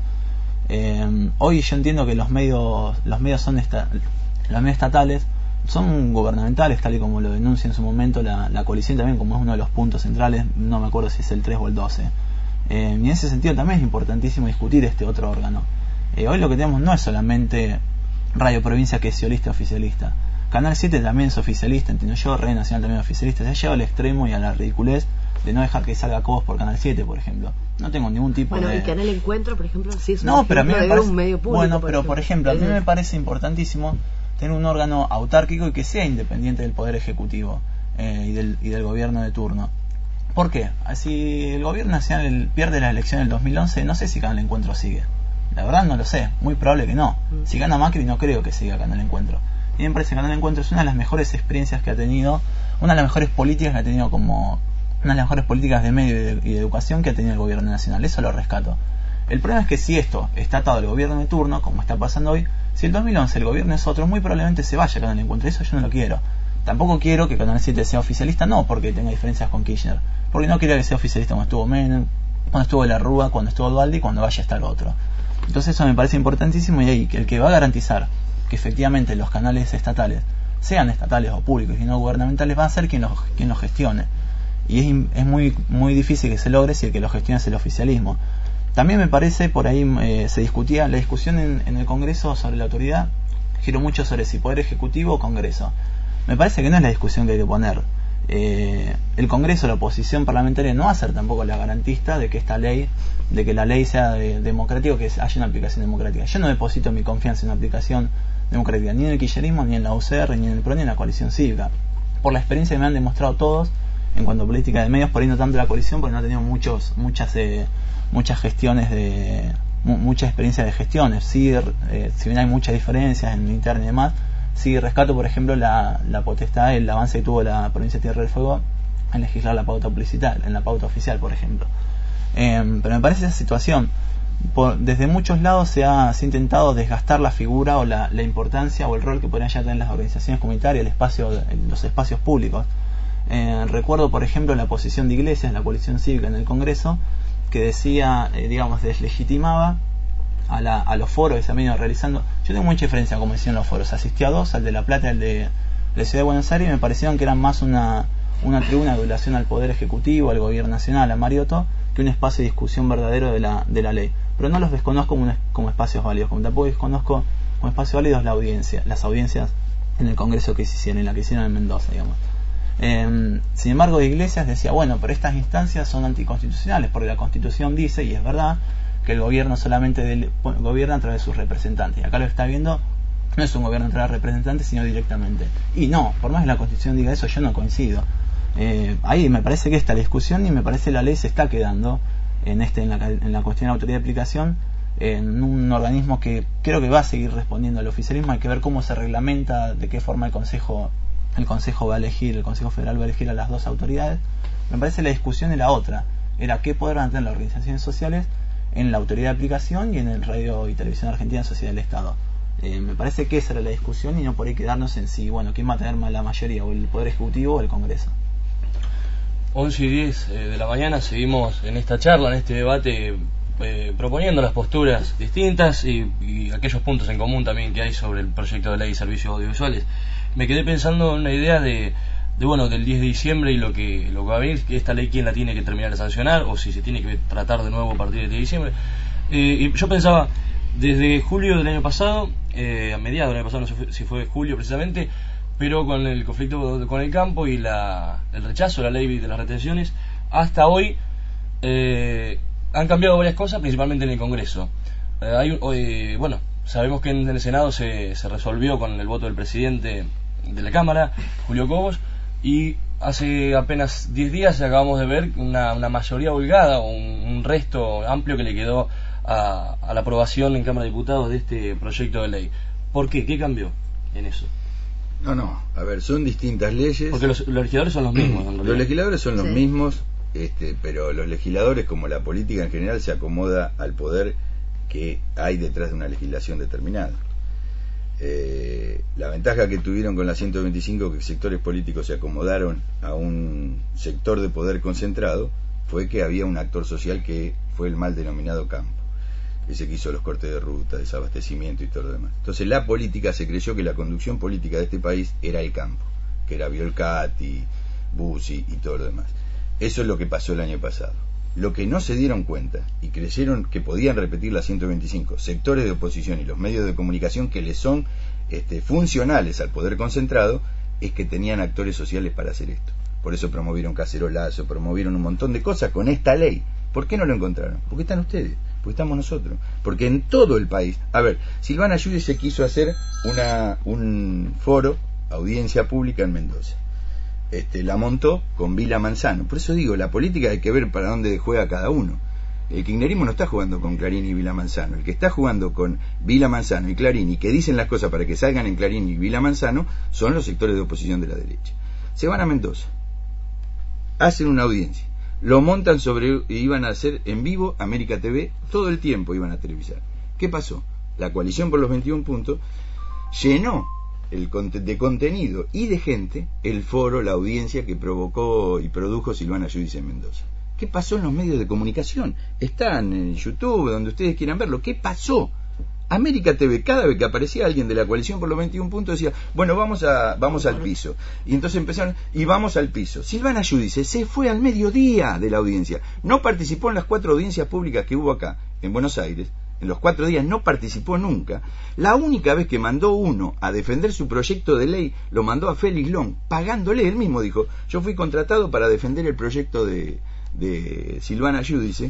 Hoy yo entiendo que los medios estatales son gubernamentales, tal y como lo denuncia en su momento la coalición también, como es uno de los puntos centrales, no me acuerdo si es el 3 o el 12. Y en ese sentido también es importantísimo discutir este otro órgano. Hoy lo que tenemos no es solamente Radio Provincia, que es ciolista oficialista. Canal 7 también es oficialista, entiendo yo. Radio Nacional también es oficialista. Se ha llegado al extremo y a la ridiculez de no dejar que salga Cobos por Canal 7, por ejemplo. No tengo ningún tipo de... Bueno, el Canal Encuentro, por ejemplo, sí es un no, pero a mí me parece... un medio público. Bueno, pero por ejemplo, a mí me parece importantísimo tener un órgano autárquico y que sea independiente del Poder Ejecutivo y del gobierno de turno. ¿Por qué? Si el gobierno nacional pierde la elección del 2011, no sé si Canal Encuentro sigue. La verdad no lo sé, muy probable que no. Si gana Macri no creo que siga Canal Encuentro. Y me parece que Canal Encuentro es una de las mejores experiencias que ha tenido, una de las mejores políticas que ha tenido, como una de las mejores políticas de medio y de educación que ha tenido el gobierno nacional. Eso lo rescato. El problema es que si esto está atado al gobierno de turno, como está pasando hoy, si el 2011 el gobierno es otro, muy probablemente se vaya Canal Encuentro. Eso yo no lo quiero. Tampoco quiero que Canal 7 sea oficialista, no porque tenga diferencias con Kirchner, porque no quiero que sea oficialista cuando estuvo Menem, cuando estuvo La Rúa, cuando estuvo Dualde y cuando vaya a estar otro. Entonces eso me parece importantísimo, y ahí el que va a garantizar que efectivamente los canales estatales sean estatales o públicos y no gubernamentales va a ser quien los gestione, y es muy difícil que se logre si el que lo gestiona es el oficialismo. También me parece, por ahí se discutía la discusión en el Congreso sobre la autoridad, giró mucho sobre si Poder Ejecutivo o Congreso. Me parece que no es la discusión que hay que poner. El Congreso, la oposición parlamentaria, no va a ser tampoco la garantista de que la ley sea democrática, o que haya una aplicación democrática. Yo no deposito mi confianza en una aplicación democrática ni en el kirchnerismo, ni en la UCR, ni en el PRO, ni en la coalición cívica, por la experiencia que me han demostrado todos en cuanto a política de medios, por ahí no tanto la coalición, porque no ha tenido muchas gestiones mucha experiencia de gestiones. Sí, si bien hay muchas diferencias en interno y demás, sí rescato, por ejemplo, la potestad, el avance que tuvo la provincia de Tierra del Fuego en legislar la pauta publicitaria, en la pauta oficial, por ejemplo. Pero me parece esa situación, desde muchos lados se ha intentado desgastar la figura o la importancia o el rol que podrían ya tener las organizaciones comunitarias, los espacios públicos. Recuerdo, por ejemplo, la posición de Iglesias, la coalición cívica en el Congreso, que decía, deslegitimaba a los foros que se han venido realizando. Yo tengo mucha diferencia como decían los foros. Asistí a dos, al de La Plata y al de la Ciudad de Buenos Aires, y me parecieron que eran más una tribuna de adulación al Poder Ejecutivo, al Gobierno Nacional, a Mariotto, que un espacio de discusión verdadero de la ley. Pero no los desconozco como espacios válidos, como tampoco desconozco como espacios válidos las audiencias en el Congreso que se hicieron, en la que hicieron en Mendoza, digamos. Sin embargo, Iglesias decía, bueno, pero estas instancias son anticonstitucionales, porque la Constitución dice, y es verdad, que el gobierno solamente gobierna a través de sus representantes. Y acá lo está viendo, no es un gobierno a través de representantes, sino directamente. Y no, por más que la Constitución diga eso, yo no coincido. Ahí me parece que está la discusión, y me parece que la ley se está quedando en la cuestión de autoridad de aplicación en un organismo que creo que va a seguir respondiendo al oficialismo. Hay que ver cómo se reglamenta, de qué forma el Consejo va a elegir, el Consejo Federal va a elegir a las dos autoridades. Me parece la discusión era otra, era qué poder van a tener las organizaciones sociales en la autoridad de aplicación y en el Radio y Televisión Argentina Sociedad del Estado. Me parece que esa era la discusión y no por ahí quedarnos en si, bueno, quién va a tener la mayoría, o el Poder Ejecutivo o el Congreso. 11:10 de la mañana, seguimos en esta charla, en este debate, proponiendo las posturas distintas y aquellos puntos en común también que hay sobre el proyecto de ley de servicios audiovisuales. Me quedé pensando en una idea del 10 de diciembre y lo que va a venir, que esta ley quién la tiene que terminar de sancionar o si se tiene que tratar de nuevo a partir del 10 de diciembre. Y yo pensaba, desde julio del año pasado, a mediados del año pasado, no sé si fue julio precisamente, pero con el conflicto con el campo y el rechazo a la ley de las retenciones, hasta hoy han cambiado varias cosas, principalmente en el Congreso. Sabemos que en el Senado se resolvió con el voto del presidente de la Cámara, Julio Cobos, y hace apenas 10 días acabamos de ver una mayoría holgada, un resto amplio que le quedó a la aprobación en Cámara de Diputados de este proyecto de ley. ¿Por qué? ¿Qué cambió en eso? No, a ver, son distintas leyes. Porque los legisladores son los mismos. Los legisladores son los mismos, pero los legisladores, como la política en general, se acomoda al poder que hay detrás de una legislación determinada. La ventaja que tuvieron con la 125, que sectores políticos se acomodaron a un sector de poder concentrado, fue que había un actor social que fue el mal denominado campo, ese que hizo los cortes de ruta, desabastecimiento y todo lo demás. Entonces la política se creyó que la conducción política de este país era el campo, que era Violcati, Bussi y todo lo demás. Eso es lo que pasó el año pasado. Lo que no se dieron cuenta y creyeron que podían repetir la 125, sectores de oposición y los medios de comunicación que les son funcionales al poder concentrado, es que tenían actores sociales para hacer esto. Por eso promovieron cacerolazo, promovieron un montón de cosas con esta ley. ¿Por qué no lo encontraron? Porque están ustedes, porque estamos nosotros, porque en todo el país. A ver, Silvana Giudice quiso hacer un foro, audiencia pública en Mendoza. La montó con Vila Manzano. Por eso digo, la política hay que ver para dónde juega cada uno. El kirchnerismo no está jugando con Clarín y Vila Manzano. El que está jugando con Vila Manzano y Clarín y que dicen las cosas para que salgan en Clarín y Vila Manzano son los sectores de oposición de la derecha. Se van a Mendoza, hacen una audiencia, lo montan y iban a hacer en vivo América TV, todo el tiempo iban a televisar. ¿Qué pasó? La coalición por los 21 puntos llenó de contenido y de gente el foro, la audiencia que provocó y produjo Silvana Giudice en Mendoza. ¿Qué pasó en los medios de comunicación? Están en YouTube, donde ustedes quieran verlo. ¿Qué pasó? América TV, cada vez que aparecía alguien de la coalición por los 21 puntos, decía, bueno, vamos al piso. Y entonces empezaron, y vamos al piso. Silvana Giudice se fue al mediodía de la audiencia. No participó en las 4 audiencias públicas que hubo acá, en Buenos Aires. En los 4 días no participó nunca. La única vez que mandó uno a defender su proyecto de ley, lo mandó a Félix Long, pagándole. Él mismo dijo, yo fui contratado para defender el proyecto de Silvana Giudice.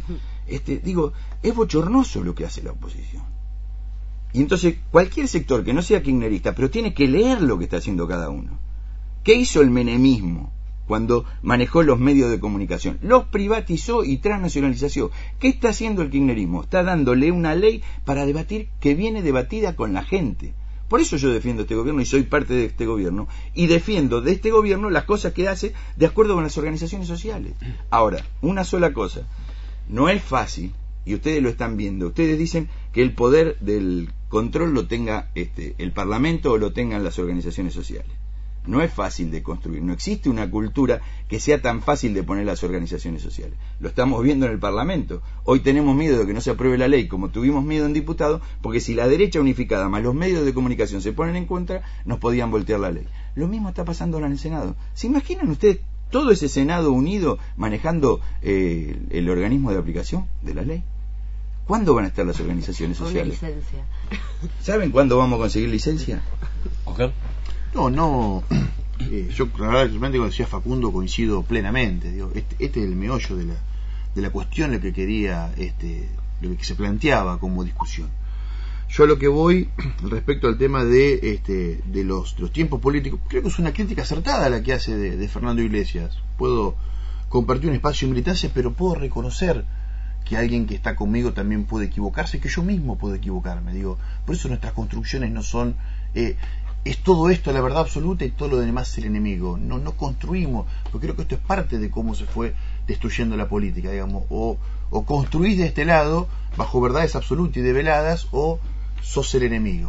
Es bochornoso lo que hace la oposición. Y entonces cualquier sector que no sea kirchnerista, pero tiene que leer lo que está haciendo cada uno. ¿Qué hizo el menemismo cuando manejó los medios de comunicación? Los privatizó y transnacionalizó. ¿Qué está haciendo el kirchnerismo? Está dándole una ley para debatir que viene debatida con la gente. Por eso yo defiendo este gobierno y soy parte de este gobierno, y defiendo de este gobierno las cosas que hace de acuerdo con las organizaciones sociales. Ahora, una sola cosa, no es fácil, y ustedes lo están viendo. Ustedes dicen que el poder del control lo tenga el Parlamento o lo tengan las organizaciones sociales. No es fácil de construir, no existe una cultura que sea tan fácil de poner las organizaciones sociales. Lo estamos viendo en el Parlamento. Hoy tenemos miedo de que no se apruebe la ley, como tuvimos miedo en diputados, porque si la derecha unificada más los medios de comunicación se ponen en contra, nos podían voltear la ley. Lo mismo está pasando ahora en el Senado. ¿Se imaginan ustedes todo ese Senado unido manejando el organismo de aplicación de la ley? ¿Cuándo van a estar las organizaciones sociales? Una licencia. ¿Saben cuándo vamos a conseguir licencia? Okay. No. Yo realmente, como decía Facundo, coincido plenamente. Digo, este es el meollo de la cuestión, lo que quería, lo que se planteaba como discusión. Yo a lo que voy respecto al tema de los tiempos políticos, creo que es una crítica acertada la que hace de Fernando Iglesias. Puedo compartir un espacio de militancia, pero puedo reconocer que alguien que está conmigo también puede equivocarse, que yo mismo puedo equivocarme. Digo, por eso nuestras construcciones no son es todo esto la verdad absoluta y todo lo demás es el enemigo. No construimos, porque creo que esto es parte de cómo se fue destruyendo la política, digamos. O construís de este lado bajo verdades absolutas y develadas, o sos el enemigo.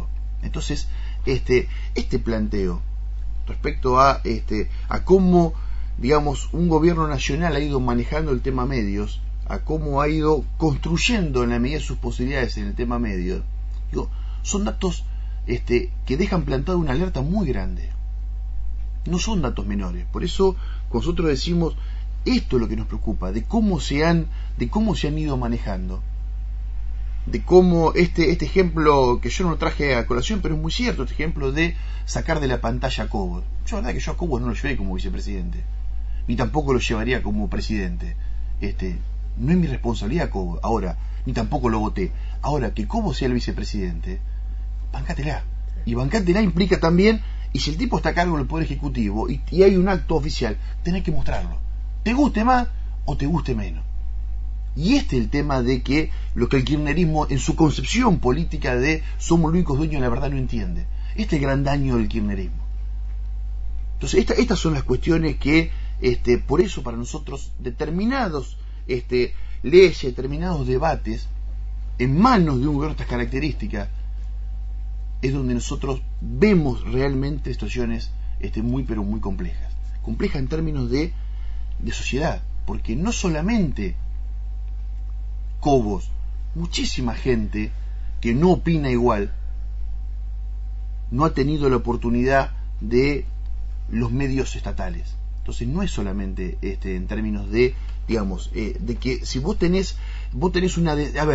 Entonces, este planteo respecto a cómo, digamos, un gobierno nacional ha ido manejando el tema medios, a cómo ha ido construyendo en la medida de sus posibilidades en el tema medios, digo, son datos que dejan plantada una alerta muy grande. No son datos menores. Por eso nosotros decimos, esto es lo que nos preocupa, de cómo se han ido manejando, de cómo este ejemplo que yo no lo traje a colación, pero es muy cierto, este ejemplo de sacar de la pantalla a Cobos. Yo la verdad que yo a Cobos no lo llevé como vicepresidente, ni tampoco lo llevaría como presidente. No es mi responsabilidad Cobos, ahora, ni tampoco lo voté. Ahora, que Cobos sea el vicepresidente, bancátela. Y bancátela implica también, y si el tipo está a cargo del Poder Ejecutivo y hay un acto oficial, tenés que mostrarlo. Te guste más o te guste menos. Y este es el tema de que lo que el kirchnerismo en su concepción política de somos los únicos dueños de la verdad no entiende. Este es el gran daño del kirchnerismo. Entonces estas son las cuestiones que por eso para nosotros determinados leyes, determinados debates en manos de un gobierno de estas características es donde nosotros vemos realmente situaciones muy pero muy complejas en términos de sociedad, porque no solamente Cobos, muchísima gente que no opina igual no ha tenido la oportunidad de los medios estatales. Entonces no es solamente en términos de, digamos, de que si vos tenés una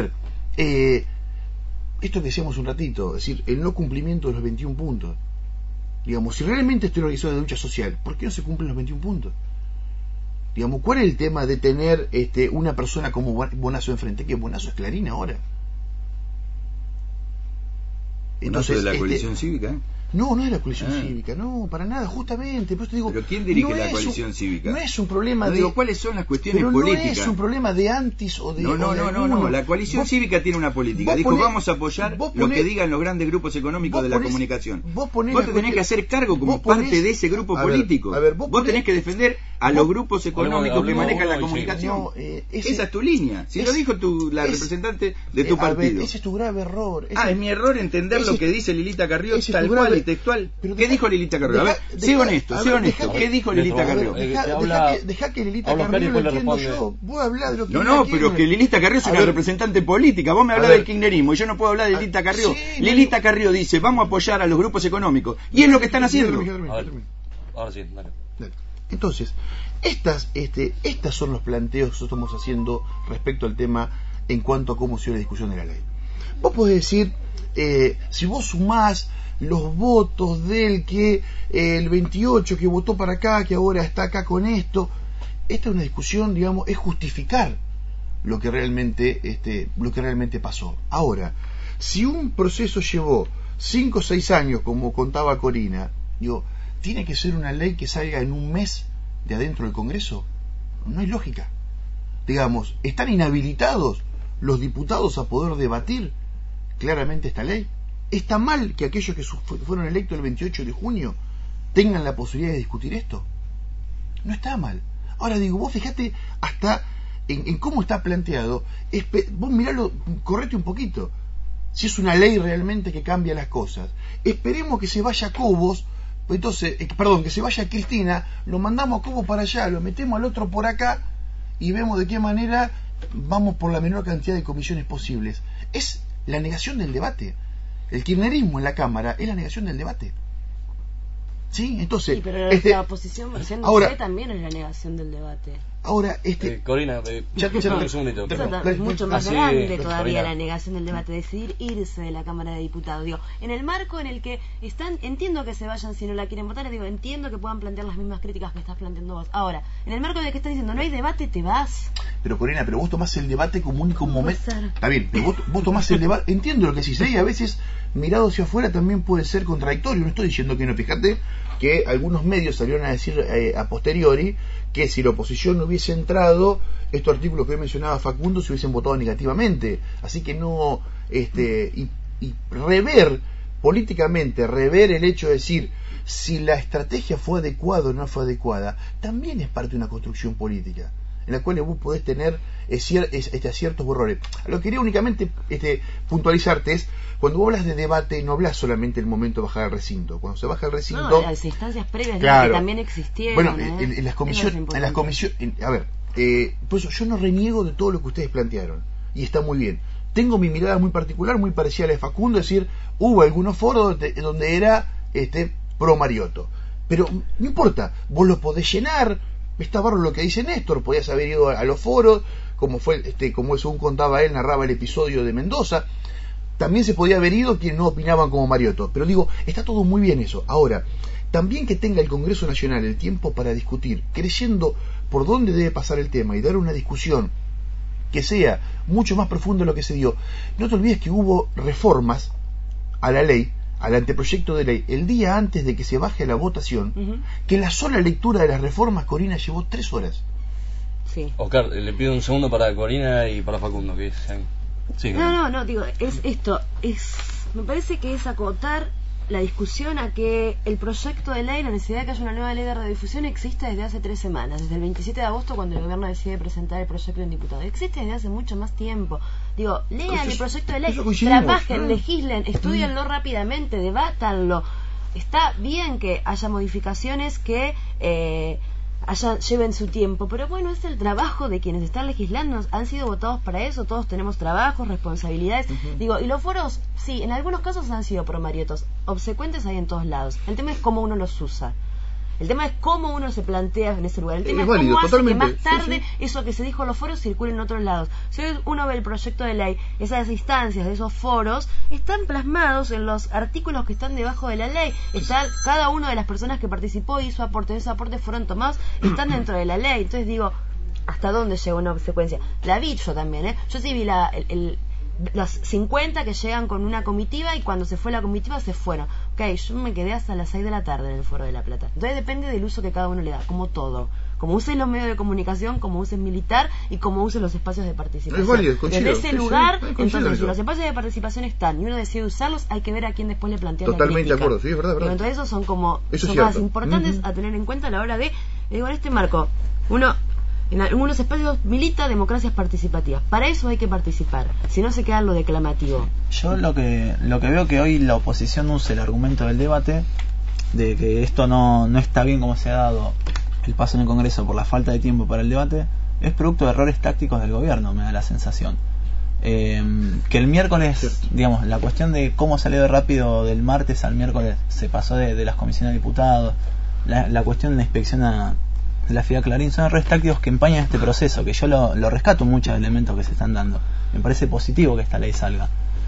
esto que decíamos un ratito, es decir, el no cumplimiento de los 21 puntos. Digamos, si realmente esto es una organización de lucha social, ¿por qué no se cumplen los 21 puntos? Digamos, ¿cuál es el tema de tener una persona como Bonazo enfrente? ¿Qué Bonazo es Clarín ahora? Entonces, ¿de la coalición cívica? No es la coalición cívica, no, para nada, justamente. Por eso te digo, ¿pero quién dirige la coalición cívica? No es un problema de... Digo, ¿cuáles son las cuestiones políticas? No es un problema de antis o de... No, la coalición cívica tiene una política. Dijo, vamos a apoyar lo que digan los grandes grupos económicos de la comunicación. Vos te tenés que hacer cargo como parte de ese grupo político. Vos tenés que defender a los grupos económicos que manejan la comunicación. Esa es tu línea. Si lo dijo la representante de tu partido. Ese es tu grave error. Es mi error entender lo que dice Lilita Carrió tal cual y textual. ¿Qué dijo Lilita Carrió? A ver, sé honesto. ¿Qué dijo Lilita Carrió? Deja que Lilita Carrió lo entiendo yo. Vos hablás de lo que pero que Lilita Carrió es una representante política. Vos me hablás del kirchnerismo y yo no puedo hablar de Lilita Carrió. Lilita Carrió dice, vamos a apoyar a los grupos económicos. Y es lo que están haciendo. Ahora sí, dale. Entonces, estas son los planteos que estamos haciendo respecto al tema en cuanto a cómo se dio la discusión de la ley. Vos podés decir, si vos sumás los votos del que el 28 que votó para acá, que ahora está acá con esto, esta es una discusión, digamos, es justificar lo que realmente pasó. Ahora, si un proceso llevó 5 o 6 años, como contaba Corina, digo, ¿tiene que ser una ley que salga en un mes de adentro del Congreso? No hay lógica. Digamos, ¿están inhabilitados los diputados a poder debatir claramente esta ley? ¿Está mal que aquellos que fueron electos el 28 de junio tengan la posibilidad de discutir esto? No está mal. Ahora digo, vos fijate hasta en cómo está planteado. Vos miralo, correte un poquito. Si es una ley realmente que cambia las cosas. Esperemos que se vaya Cobos, entonces, que se vaya Cristina, lo mandamos a Cobos para allá, lo metemos al otro por acá y vemos de qué manera vamos por la menor cantidad de comisiones posibles. Es la negación del debate. El kirchnerismo en la Cámara es la negación del debate. ¿Sí? Entonces, sí, pero la oposición ahora, también es la negación del debate. Ahora, Corina, un segundito. Es mucho más grande todavía la negación del debate, decidir irse de la Cámara de Diputados. Digo, en el marco en el que están, entiendo que se vayan si no la quieren votar, digo, entiendo que puedan plantear las mismas críticas que estás planteando vos. Ahora, en el marco en el que estás diciendo no hay debate, te vas. Pero Corina, vos tomás el debate como único momento. Está bien, pero vos tomás el debate, entiendo lo que decís, y a veces mirado hacia afuera también puede ser contradictorio. No estoy diciendo que no, fíjate que algunos medios salieron a decir a posteriori que si la oposición no hubiese entrado, estos artículos que mencionaba Facundo se hubiesen votado negativamente. Así que no, y rever políticamente, rever el hecho de decir si la estrategia fue adecuada o no fue adecuada, también es parte de una construcción política. en la cual vos podés tener ciertos errores. Lo que quería únicamente puntualizarte es, cuando vos hablas de debate, no hablas solamente del momento de bajar al recinto. Cuando se baja al recinto... No, las instancias previas que también existieron. Bueno, en las comisiones... Por eso yo no reniego de todo lo que ustedes plantearon, y está muy bien. Tengo mi mirada muy particular, muy parecida a la de Facundo, es decir, hubo algunos foros donde era pro Mariotto. Pero no importa, vos lo podés llenar. Está barro lo que dice Néstor, podías haber ido a los foros, como según contaba él, narraba el episodio de Mendoza. También se podía haber ido quienes no opinaban como Mariotto. Pero digo, está todo muy bien eso. Ahora, también que tenga el Congreso Nacional el tiempo para discutir, creyendo por dónde debe pasar el tema y dar una discusión que sea mucho más profunda de lo que se dio. No te olvides que hubo reformas a la ley, al anteproyecto de ley, el día antes de que se baje la votación, que la sola lectura de las reformas, Corina, llevó 3 horas. Sí. Oscar, le pido un segundo para Corina y para Facundo, que sí, no, digo, me parece que es acotar la discusión a que el proyecto de ley, la necesidad de que haya una nueva ley de radiodifusión, existe desde hace 3 semanas, desde el 27 de agosto, cuando el gobierno decide presentar el proyecto en diputado. Existe desde hace mucho más tiempo. Digo, lean el proyecto de ley, trabajen, legislen, estudienlo rápidamente, debátanlo. Está bien que haya modificaciones que lleven su tiempo, pero bueno, es el trabajo de quienes están legislando, han sido votados para eso, todos tenemos trabajos, responsabilidades, digo, y los foros, sí, en algunos casos han sido promariotos, obsecuentes hay en todos lados, el tema es cómo uno los usa. El tema es cómo uno se plantea en ese lugar. El tema es válido, cómo hace totalmente. que más tarde eso que se dijo en los foros circule en otros lados. Si uno ve el proyecto de ley, esas instancias de esos foros están plasmados en los artículos que están debajo de la ley. Cada una de las personas que participó y hizo aporte, esos aportes fueron tomados, están dentro de la ley. Entonces digo, ¿hasta dónde llega una secuencia? La vi yo también, Yo sí vi las 50 que llegan con una comitiva y cuando se fue la comitiva se fueron. Ok, yo me quedé hasta las 6 de la tarde en el Foro de la Plata. Entonces depende del uso que cada uno le da, como todo. Como uses los medios de comunicación, como uses militar y como uses los espacios de participación. Es válido, coincido. Desde ese lugar, entonces, si los espacios de participación están y uno decide usarlos, hay que ver a quién después le plantea la crítica. Totalmente de acuerdo, sí, es verdad. Pero entonces esos son cosas importantes a tener en cuenta a la hora de, digo, en este marco, uno en algunos espacios milita democracias participativas. Para eso hay que participar, si no se queda lo declamativo. Yo lo que veo que hoy la oposición usa el argumento del debate de que esto no está bien como se ha dado el paso en el Congreso por la falta de tiempo para el debate, es producto de errores tácticos del gobierno, me da la sensación. Que el miércoles, digamos, la cuestión de cómo salió de rápido del martes al miércoles se pasó de las comisiones de diputados, la cuestión de la inspección a la FIA Clarín, son errores tácticos que empañan este proceso, que yo lo rescato muchos elementos que se están dando. Me parece positivo que esta ley salga.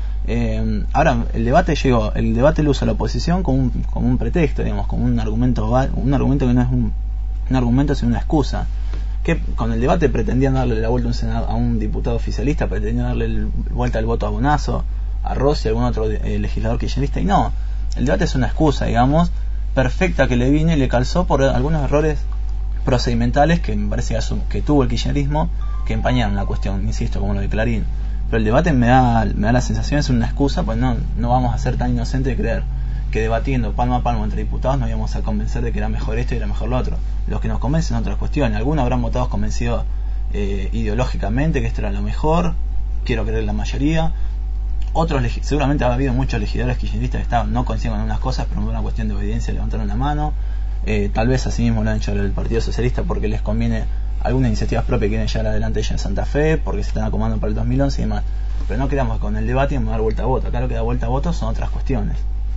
Ahora, el debate lo usa la oposición como un pretexto, digamos, como un argumento que no es un argumento, sino una excusa. Que con el debate pretendían darle la vuelta a un diputado oficialista, pretendían darle vuelta al voto a Bonazo, a Rossi, a algún otro legislador kirchnerista, y no, el debate es una excusa, digamos, perfecta, que le vino y le calzó por algunos errores procedimentales que me parece que tuvo el kirchnerismo, que empañaron la cuestión, insisto, como lo de Clarín. Pero el debate me da la sensación de ser una excusa, pues no vamos a ser tan inocentes de creer que debatiendo palmo a palmo entre diputados nos íbamos a convencer de que era mejor esto y era mejor lo otro. Los que nos convencen son otras cuestiones. Algunos habrán votado convencidos ideológicamente que esto era lo mejor, quiero creer la mayoría. Otros, seguramente ha habido muchos legisladores kirchneristas que no coinciden con unas cosas, pero por una cuestión de obediencia levantaron la mano. Tal vez así mismo lo han hecho el Partido Socialista porque les conviene algunas iniciativas propias que quieren llevar adelante ellos en Santa Fe, porque se están acomodando para el 2011 y demás. Pero no quedamos con el debate y vamos a dar vuelta a voto. Acá lo que da vuelta a voto son otras cuestiones.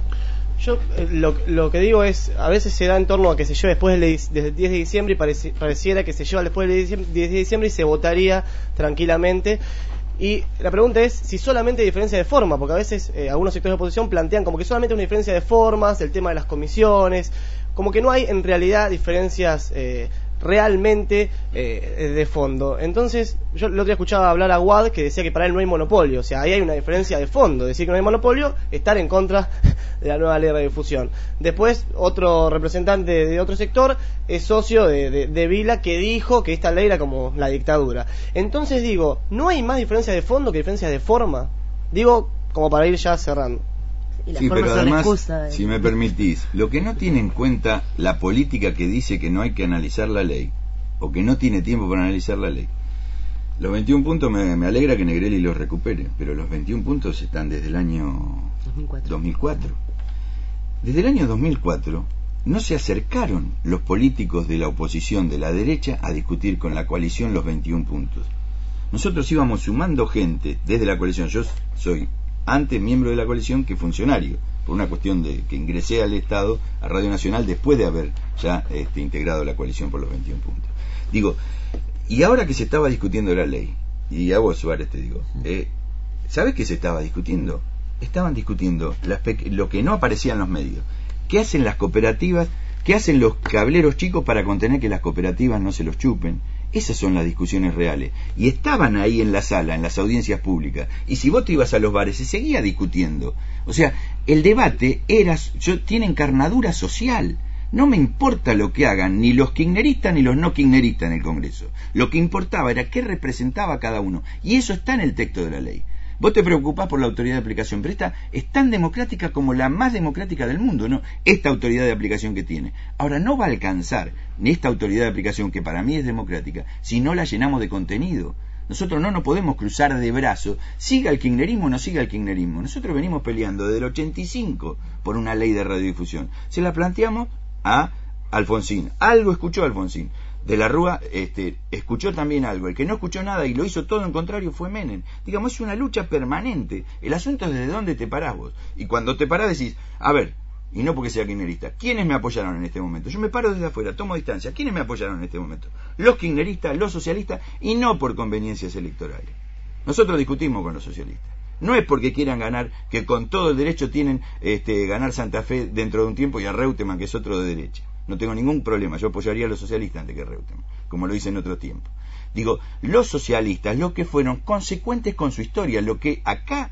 Yo lo que digo es, a veces se da en torno a que se lleva después desde el 10 de diciembre y pareciera que se lleva después del 10 de diciembre y se votaría tranquilamente. Y la pregunta es si solamente hay diferencia de forma, porque a veces algunos sectores de oposición plantean como que solamente hay una diferencia de formas, el tema de las comisiones, como que no hay en realidad diferencias realmente de fondo. Entonces, yo el otro día escuchaba hablar a Wad que decía que para él no hay monopolio, o sea, ahí hay una diferencia de fondo, decir que no hay monopolio, estar en contra de la nueva ley de radiodifusión. Después, otro representante de otro sector es socio de Vila, que dijo que esta ley era como la dictadura. Entonces digo, ¿no hay más diferencia de fondo que diferencia de forma? Digo, como para ir ya cerrando. Sí, pero además, si me permitís, lo que no tiene en cuenta la política que dice que no hay que analizar la ley, o que no tiene tiempo para analizar la ley. Los 21 puntos me alegra que Negrelli los recupere, pero los 21 puntos están desde el año 2004. Desde el año 2004 no se acercaron los políticos de la oposición de la derecha a discutir con la coalición los 21 puntos. Nosotros íbamos sumando gente desde la coalición. Yo soy antes miembro de la coalición que funcionario, por una cuestión de que ingresé al Estado, a Radio Nacional, después de haber ya integrado la coalición por los 21 puntos. Digo, y ahora que se estaba discutiendo la ley, y a vos, Suárez, te digo, ¿sabés qué se estaba discutiendo? Estaban discutiendo lo que no aparecía en los medios. ¿Qué hacen las cooperativas? ¿Qué hacen los cableros chicos para contener que las cooperativas no se los chupen? Esas son las discusiones reales. Y estaban ahí en la sala, en las audiencias públicas. Y si vos te ibas a los bares, se seguía discutiendo. O sea, el debate tiene encarnadura social. No me importa lo que hagan ni los kirchneristas ni los no kirchneristas en el Congreso. Lo que importaba era qué representaba cada uno. Y eso está en el texto de la ley. Vos te preocupás por la autoridad de aplicación, pero esta es tan democrática como la más democrática del mundo, ¿no? Esta autoridad de aplicación que tiene. Ahora, no va a alcanzar ni esta autoridad de aplicación, que para mí es democrática, si no la llenamos de contenido. Nosotros no nos podemos cruzar de brazos, siga el kirchnerismo o no siga el kirchnerismo. Nosotros venimos peleando desde el 85 por una ley de radiodifusión. Se la planteamos a Alfonsín. Algo escuchó Alfonsín. De la Rúa escuchó también algo. El que no escuchó nada y lo hizo todo en contrario fue Menem. Digamos, es una lucha permanente. El asunto es desde dónde te parás vos. Y cuando te parás decís, a ver, y no porque sea kirchnerista, ¿quiénes me apoyaron en este momento? Yo me paro desde afuera, tomo distancia. ¿Quiénes me apoyaron en este momento? Los kirchneristas, los socialistas, y no por conveniencias electorales. Nosotros discutimos con los socialistas. No es porque quieran ganar, que con todo el derecho tienen ganar Santa Fe dentro de un tiempo y a Reutemann, que es otro de derecha. No tengo ningún problema, yo apoyaría a los socialistas antes que Reutemann, como lo hice en otro tiempo. Digo, los socialistas, lo que fueron consecuentes con su historia, lo que acá,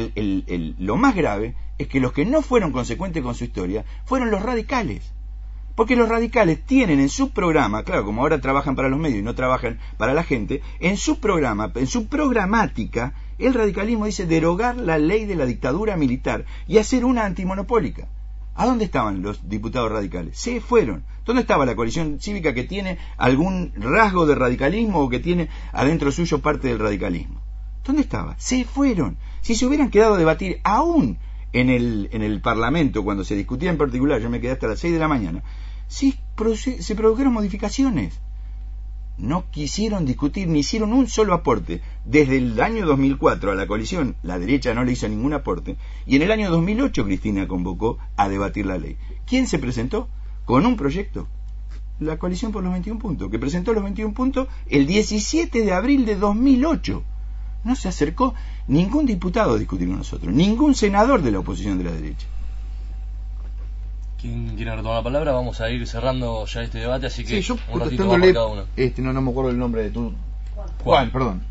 lo más grave, es que los que no fueron consecuentes con su historia, fueron los radicales. Porque los radicales tienen en su programa, claro, como ahora trabajan para los medios y no trabajan para la gente, en su programa, en su programática, el radicalismo dice derogar la ley de la dictadura militar y hacer una antimonopólica. ¿A dónde estaban los diputados radicales? Se fueron. ¿Dónde estaba la coalición cívica que tiene algún rasgo de radicalismo o que tiene adentro suyo parte del radicalismo? ¿Dónde estaba? Se fueron. Si se hubieran quedado a debatir aún en el Parlamento, cuando se discutía en particular, yo me quedé hasta las 6 de la mañana, se produjeron modificaciones. No quisieron discutir, ni hicieron un solo aporte. Desde el año 2004 a la coalición, la derecha no le hizo ningún aporte, y en el año 2008 Cristina convocó a debatir la ley. ¿Quién se presentó? Con un proyecto. La coalición por los 21 puntos, que presentó los 21 puntos el 17 de abril de 2008. No se acercó ningún diputado a discutir con nosotros, ningún senador de la oposición de la derecha. ¿Quién quiere retomar la palabra? Vamos a ir cerrando ya este debate, así que sí, yo un ratito vamos para cada uno. No me acuerdo el nombre de tu... Juan, perdón.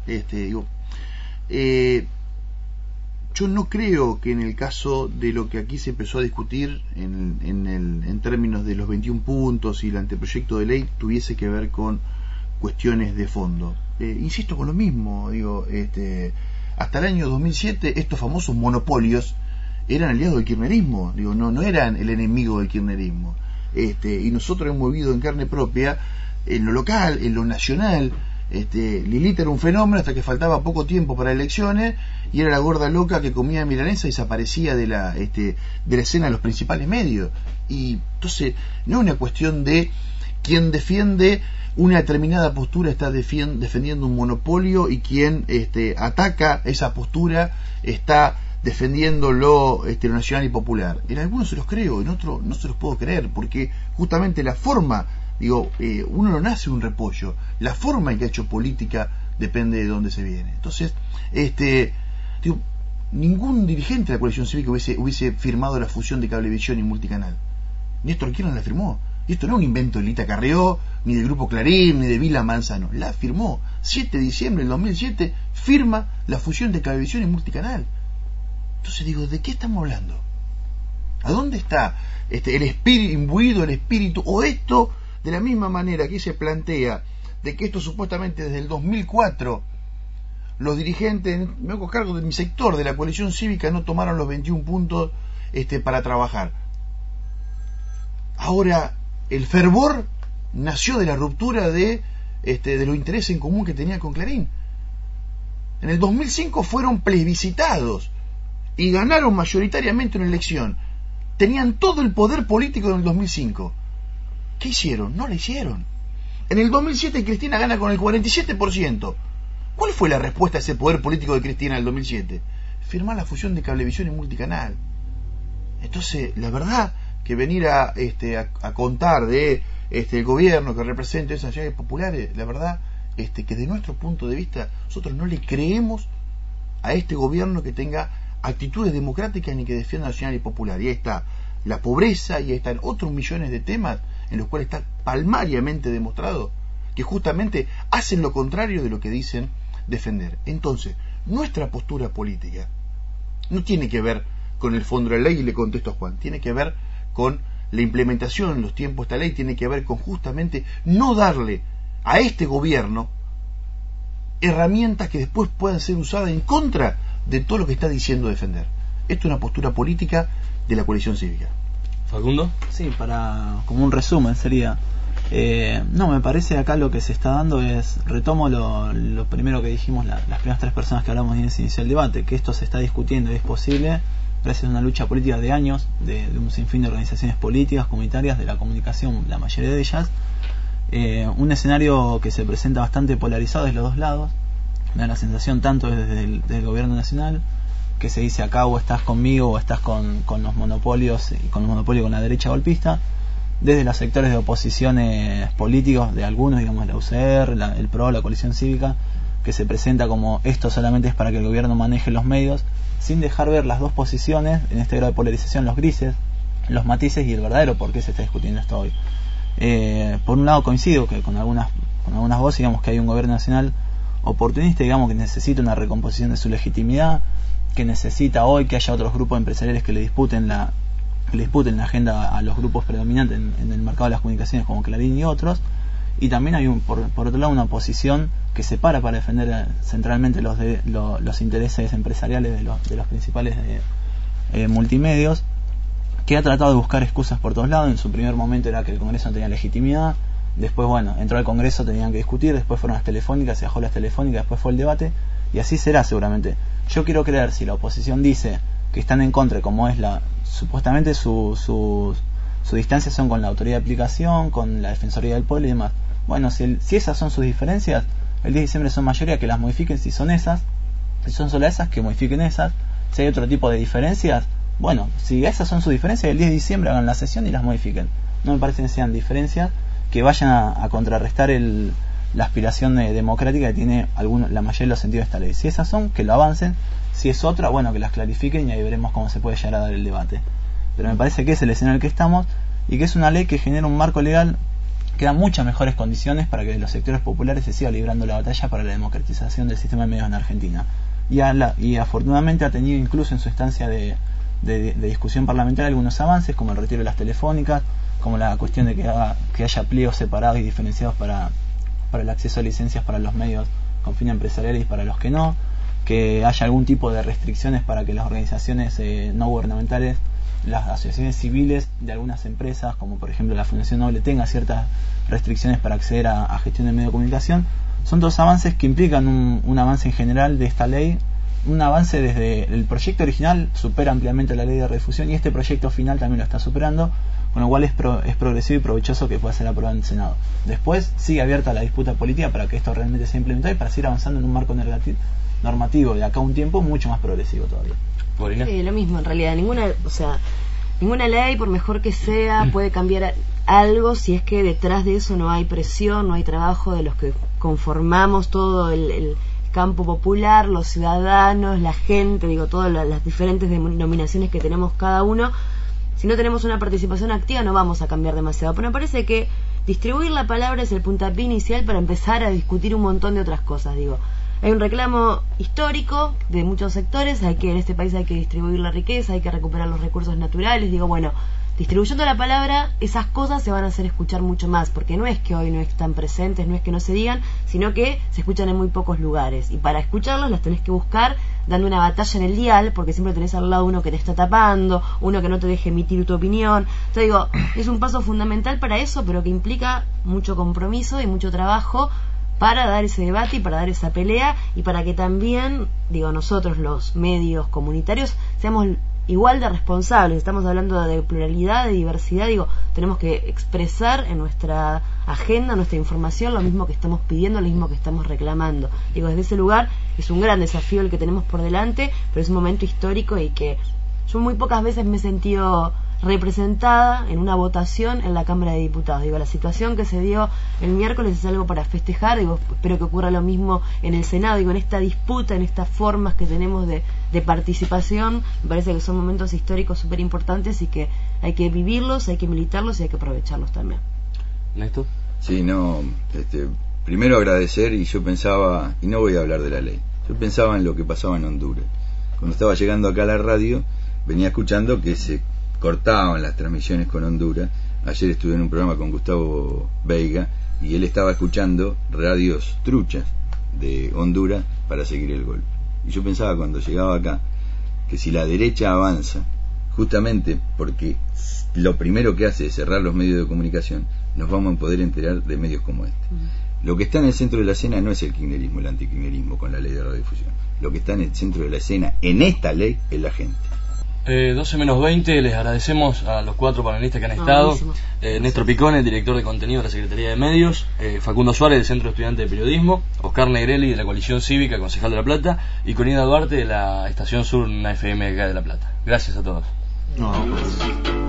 Yo no creo que en el caso de lo que aquí se empezó a discutir en términos de los 21 puntos y el anteproyecto de ley tuviese que ver con cuestiones de fondo. Insisto con lo mismo, hasta el año 2007 estos famosos monopolios eran aliados del kirchnerismo, no eran el enemigo del kirchnerismo. Y nosotros hemos vivido en carne propia, en lo local, en lo nacional. Lilita era un fenómeno hasta que faltaba poco tiempo para elecciones y era la gorda loca que comía milanesa y desaparecía de la escena de los principales medios. Y entonces no es una cuestión de quien defiende una determinada postura está defendiendo un monopolio y quien ataca esa postura está defendiendo lo nacional y popular. En algunos se los creo, en otros no se los puedo creer, porque justamente la forma, uno no nace un repollo, la forma en que ha hecho política depende de dónde se viene. Entonces, ningún dirigente de la coalición cívica hubiese firmado la fusión de Cablevisión y Multicanal. Néstor Kirchner la firmó. Y esto no es un invento de Lita Carrió, ni del Grupo Clarín, ni de Vila Manzano. La firmó. 7 de diciembre del 2007 firma la fusión de Cablevisión y Multicanal. Entonces ¿de qué estamos hablando? ¿A dónde está el espíritu imbuido, el espíritu? O esto, de la misma manera que se plantea de que esto supuestamente desde el 2004 los dirigentes, me hago cargo de mi sector, de la coalición cívica, no tomaron los 21 puntos para trabajar. Ahora, el fervor nació de la ruptura de de los intereses en común que tenía con Clarín. En el 2005 fueron plebiscitados y ganaron mayoritariamente una elección. Tenían todo el poder político en el 2005. ¿Qué hicieron? No lo hicieron. En el 2007 Cristina gana con el 47%. ¿Cuál fue la respuesta a ese poder político de Cristina en el 2007? Firmar la fusión de Cablevisión y Multicanal. Entonces, la verdad que venir a contar de el gobierno que representa esas ciudades populares, la verdad que de nuestro punto de vista nosotros no le creemos a este gobierno que tenga actitudes democráticas ni que defienda nacional y popular. Y ahí está la pobreza, y ahí están otros millones de temas en los cuales está palmariamente demostrado que justamente hacen lo contrario de lo que dicen defender. Entonces, nuestra postura política no tiene que ver con el fondo de la ley, y le contesto a Juan, tiene que ver con la implementación en los tiempos de esta ley, tiene que ver con justamente no darle a este gobierno herramientas que después puedan ser usadas en contra de todo lo que está diciendo defender. Esto es una postura política de la coalición cívica. ¿Facundo? Sí, como un resumen sería, no, me parece acá lo que se está dando es, retomo lo primero que dijimos las primeras 3 personas que hablamos en ese inicial debate, que esto se está discutiendo y es posible gracias a una lucha política de años, de un sinfín de organizaciones políticas, comunitarias, de la comunicación, la mayoría de ellas, un escenario que se presenta bastante polarizado de los dos lados. Me da la sensación tanto desde el gobierno nacional, que se dice acá o estás conmigo o estás con los monopolios, y con los monopolios con la derecha golpista, desde los sectores de oposiciones políticos de algunos, digamos la UCR, el PRO, la coalición cívica, que se presenta como esto solamente es para que el gobierno maneje los medios, sin dejar ver las dos posiciones, en este grado de polarización, los grises, los matices y el verdadero por qué se está discutiendo esto hoy. Por un lado coincido que con algunas voces, digamos que hay un gobierno nacional oportunista, digamos que necesita una recomposición de su legitimidad, que necesita hoy que haya otros grupos empresariales que le disputen la agenda a los grupos predominantes en el mercado de las comunicaciones como Clarín y otros, y también hay por otro lado una oposición que se para defender centralmente los intereses empresariales de los principales multimedios, que ha tratado de buscar excusas por todos lados. En su primer momento era que el Congreso no tenía legitimidad, después entró al Congreso, tenían que discutir, después fueron las telefónicas, se bajó las telefónicas, después fue el debate, y así será seguramente. Yo quiero creer, si la oposición dice que están en contra, como es supuestamente su distancia son con la autoridad de aplicación, con la Defensoría del Pueblo y demás, bueno, si esas son sus diferencias, el 10 de diciembre son mayoría, que las modifiquen si son esas, si son solo esas, que modifiquen esas. Si hay otro tipo de diferencias, bueno, si esas son sus diferencias, el 10 de diciembre hagan la sesión y las modifiquen. No me parecen que sean diferencias que vayan a contrarrestar la aspiración democrática que tiene la mayoría de los sentidos de esta ley. Si esas son, que lo avancen. Si es otra, bueno, que las clarifiquen y ahí veremos cómo se puede llegar a dar el debate. Pero me parece que es el escenario en el que estamos y que es una ley que genera un marco legal que da muchas mejores condiciones para que los sectores populares se sigan librando la batalla para la democratización del sistema de medios en Argentina. Y afortunadamente ha tenido incluso en su instancia de discusión parlamentaria algunos avances, como el retiro de las telefónicas, como la cuestión de que haya pliegos separados y diferenciados para el acceso a licencias para los medios con fines empresariales y para los que no, que haya algún tipo de restricciones para que las organizaciones no gubernamentales, las asociaciones civiles de algunas empresas, como por ejemplo la Fundación Noble, tenga ciertas restricciones para acceder a gestión de medio de comunicación. Son todos avances que implican un avance en general de esta ley, un avance desde el proyecto original, supera ampliamente la ley de redifusión, y este proyecto final también lo está superando, con lo cual es progresivo y provechoso que pueda ser aprobado en el Senado. Después sigue abierta la disputa política para que esto realmente sea implementado y para seguir avanzando en un marco normativo de acá a un tiempo mucho más progresivo todavía. Sí, lo mismo en realidad. Ninguna ley, por mejor que sea, puede cambiar algo si es que detrás de eso no hay presión, no hay trabajo de los que conformamos todo el campo popular, los ciudadanos, la gente, todas las diferentes denominaciones que tenemos cada uno. Si no tenemos una participación activa no vamos a cambiar demasiado, pero me parece que distribuir la palabra es el puntapié inicial para empezar a discutir un montón de otras cosas. Hay un reclamo histórico de muchos sectores, en este país hay que distribuir la riqueza, hay que recuperar los recursos naturales. distribuyendo la palabra, esas cosas se van a hacer escuchar mucho más, porque no es que hoy no están presentes, no es que no se digan, sino que se escuchan en muy pocos lugares, y para escucharlas las tenés que buscar dando una batalla en el dial, porque siempre tenés al lado uno que te está tapando, uno que no te deje emitir tu opinión. Entonces digo, es un paso fundamental para eso, pero que implica mucho compromiso y mucho trabajo para dar ese debate y para dar esa pelea, y para que también, digo, nosotros los medios comunitarios seamos igual de responsables. Estamos hablando de pluralidad, de diversidad, digo, tenemos que expresar en nuestra agenda, nuestra información, lo mismo que estamos pidiendo, lo mismo que estamos reclamando. Digo, desde ese lugar es un gran desafío el que tenemos por delante, pero es un momento histórico y que yo muy pocas veces me he sentido representada en una votación en la Cámara de Diputados. Digo, la situación que se dio el miércoles es algo para festejar. Digo, espero que ocurra lo mismo en el Senado. Digo, en esta disputa, en estas formas que tenemos de participación, me parece que son momentos históricos súper importantes y que hay que vivirlos, hay que militarlos y hay que aprovecharlos también. ¿Néstor? Sí, primero agradecer, y yo pensaba, y no voy a hablar de la ley, yo pensaba en lo que pasaba en Honduras. Cuando estaba llegando acá a la radio, venía escuchando que se cortaban las transmisiones con Honduras. Ayer estuve en un programa con Gustavo Veiga y él estaba escuchando radios truchas de Honduras para seguir el golpe. Y yo pensaba cuando llegaba acá que si la derecha avanza, justamente porque lo primero que hace es cerrar los medios de comunicación, nos vamos a poder enterar de medios como este. Lo que está en el centro de la escena no es el kirchnerismo, el antikirchnerismo con la ley de radiodifusión. Lo que está en el centro de la escena, en esta ley, es la gente. 12 menos 20, les agradecemos a los 4 panelistas que han estado. Néstor Picone, el director de contenido de la Secretaría de Medios, Facundo Suárez, del Centro de Estudiantes de Periodismo, Oscar Negrelli, de la Coalición Cívica, concejal de La Plata, y Corina Duarte, de la Estación Sur, una FM acá de La Plata. Gracias a todos. No.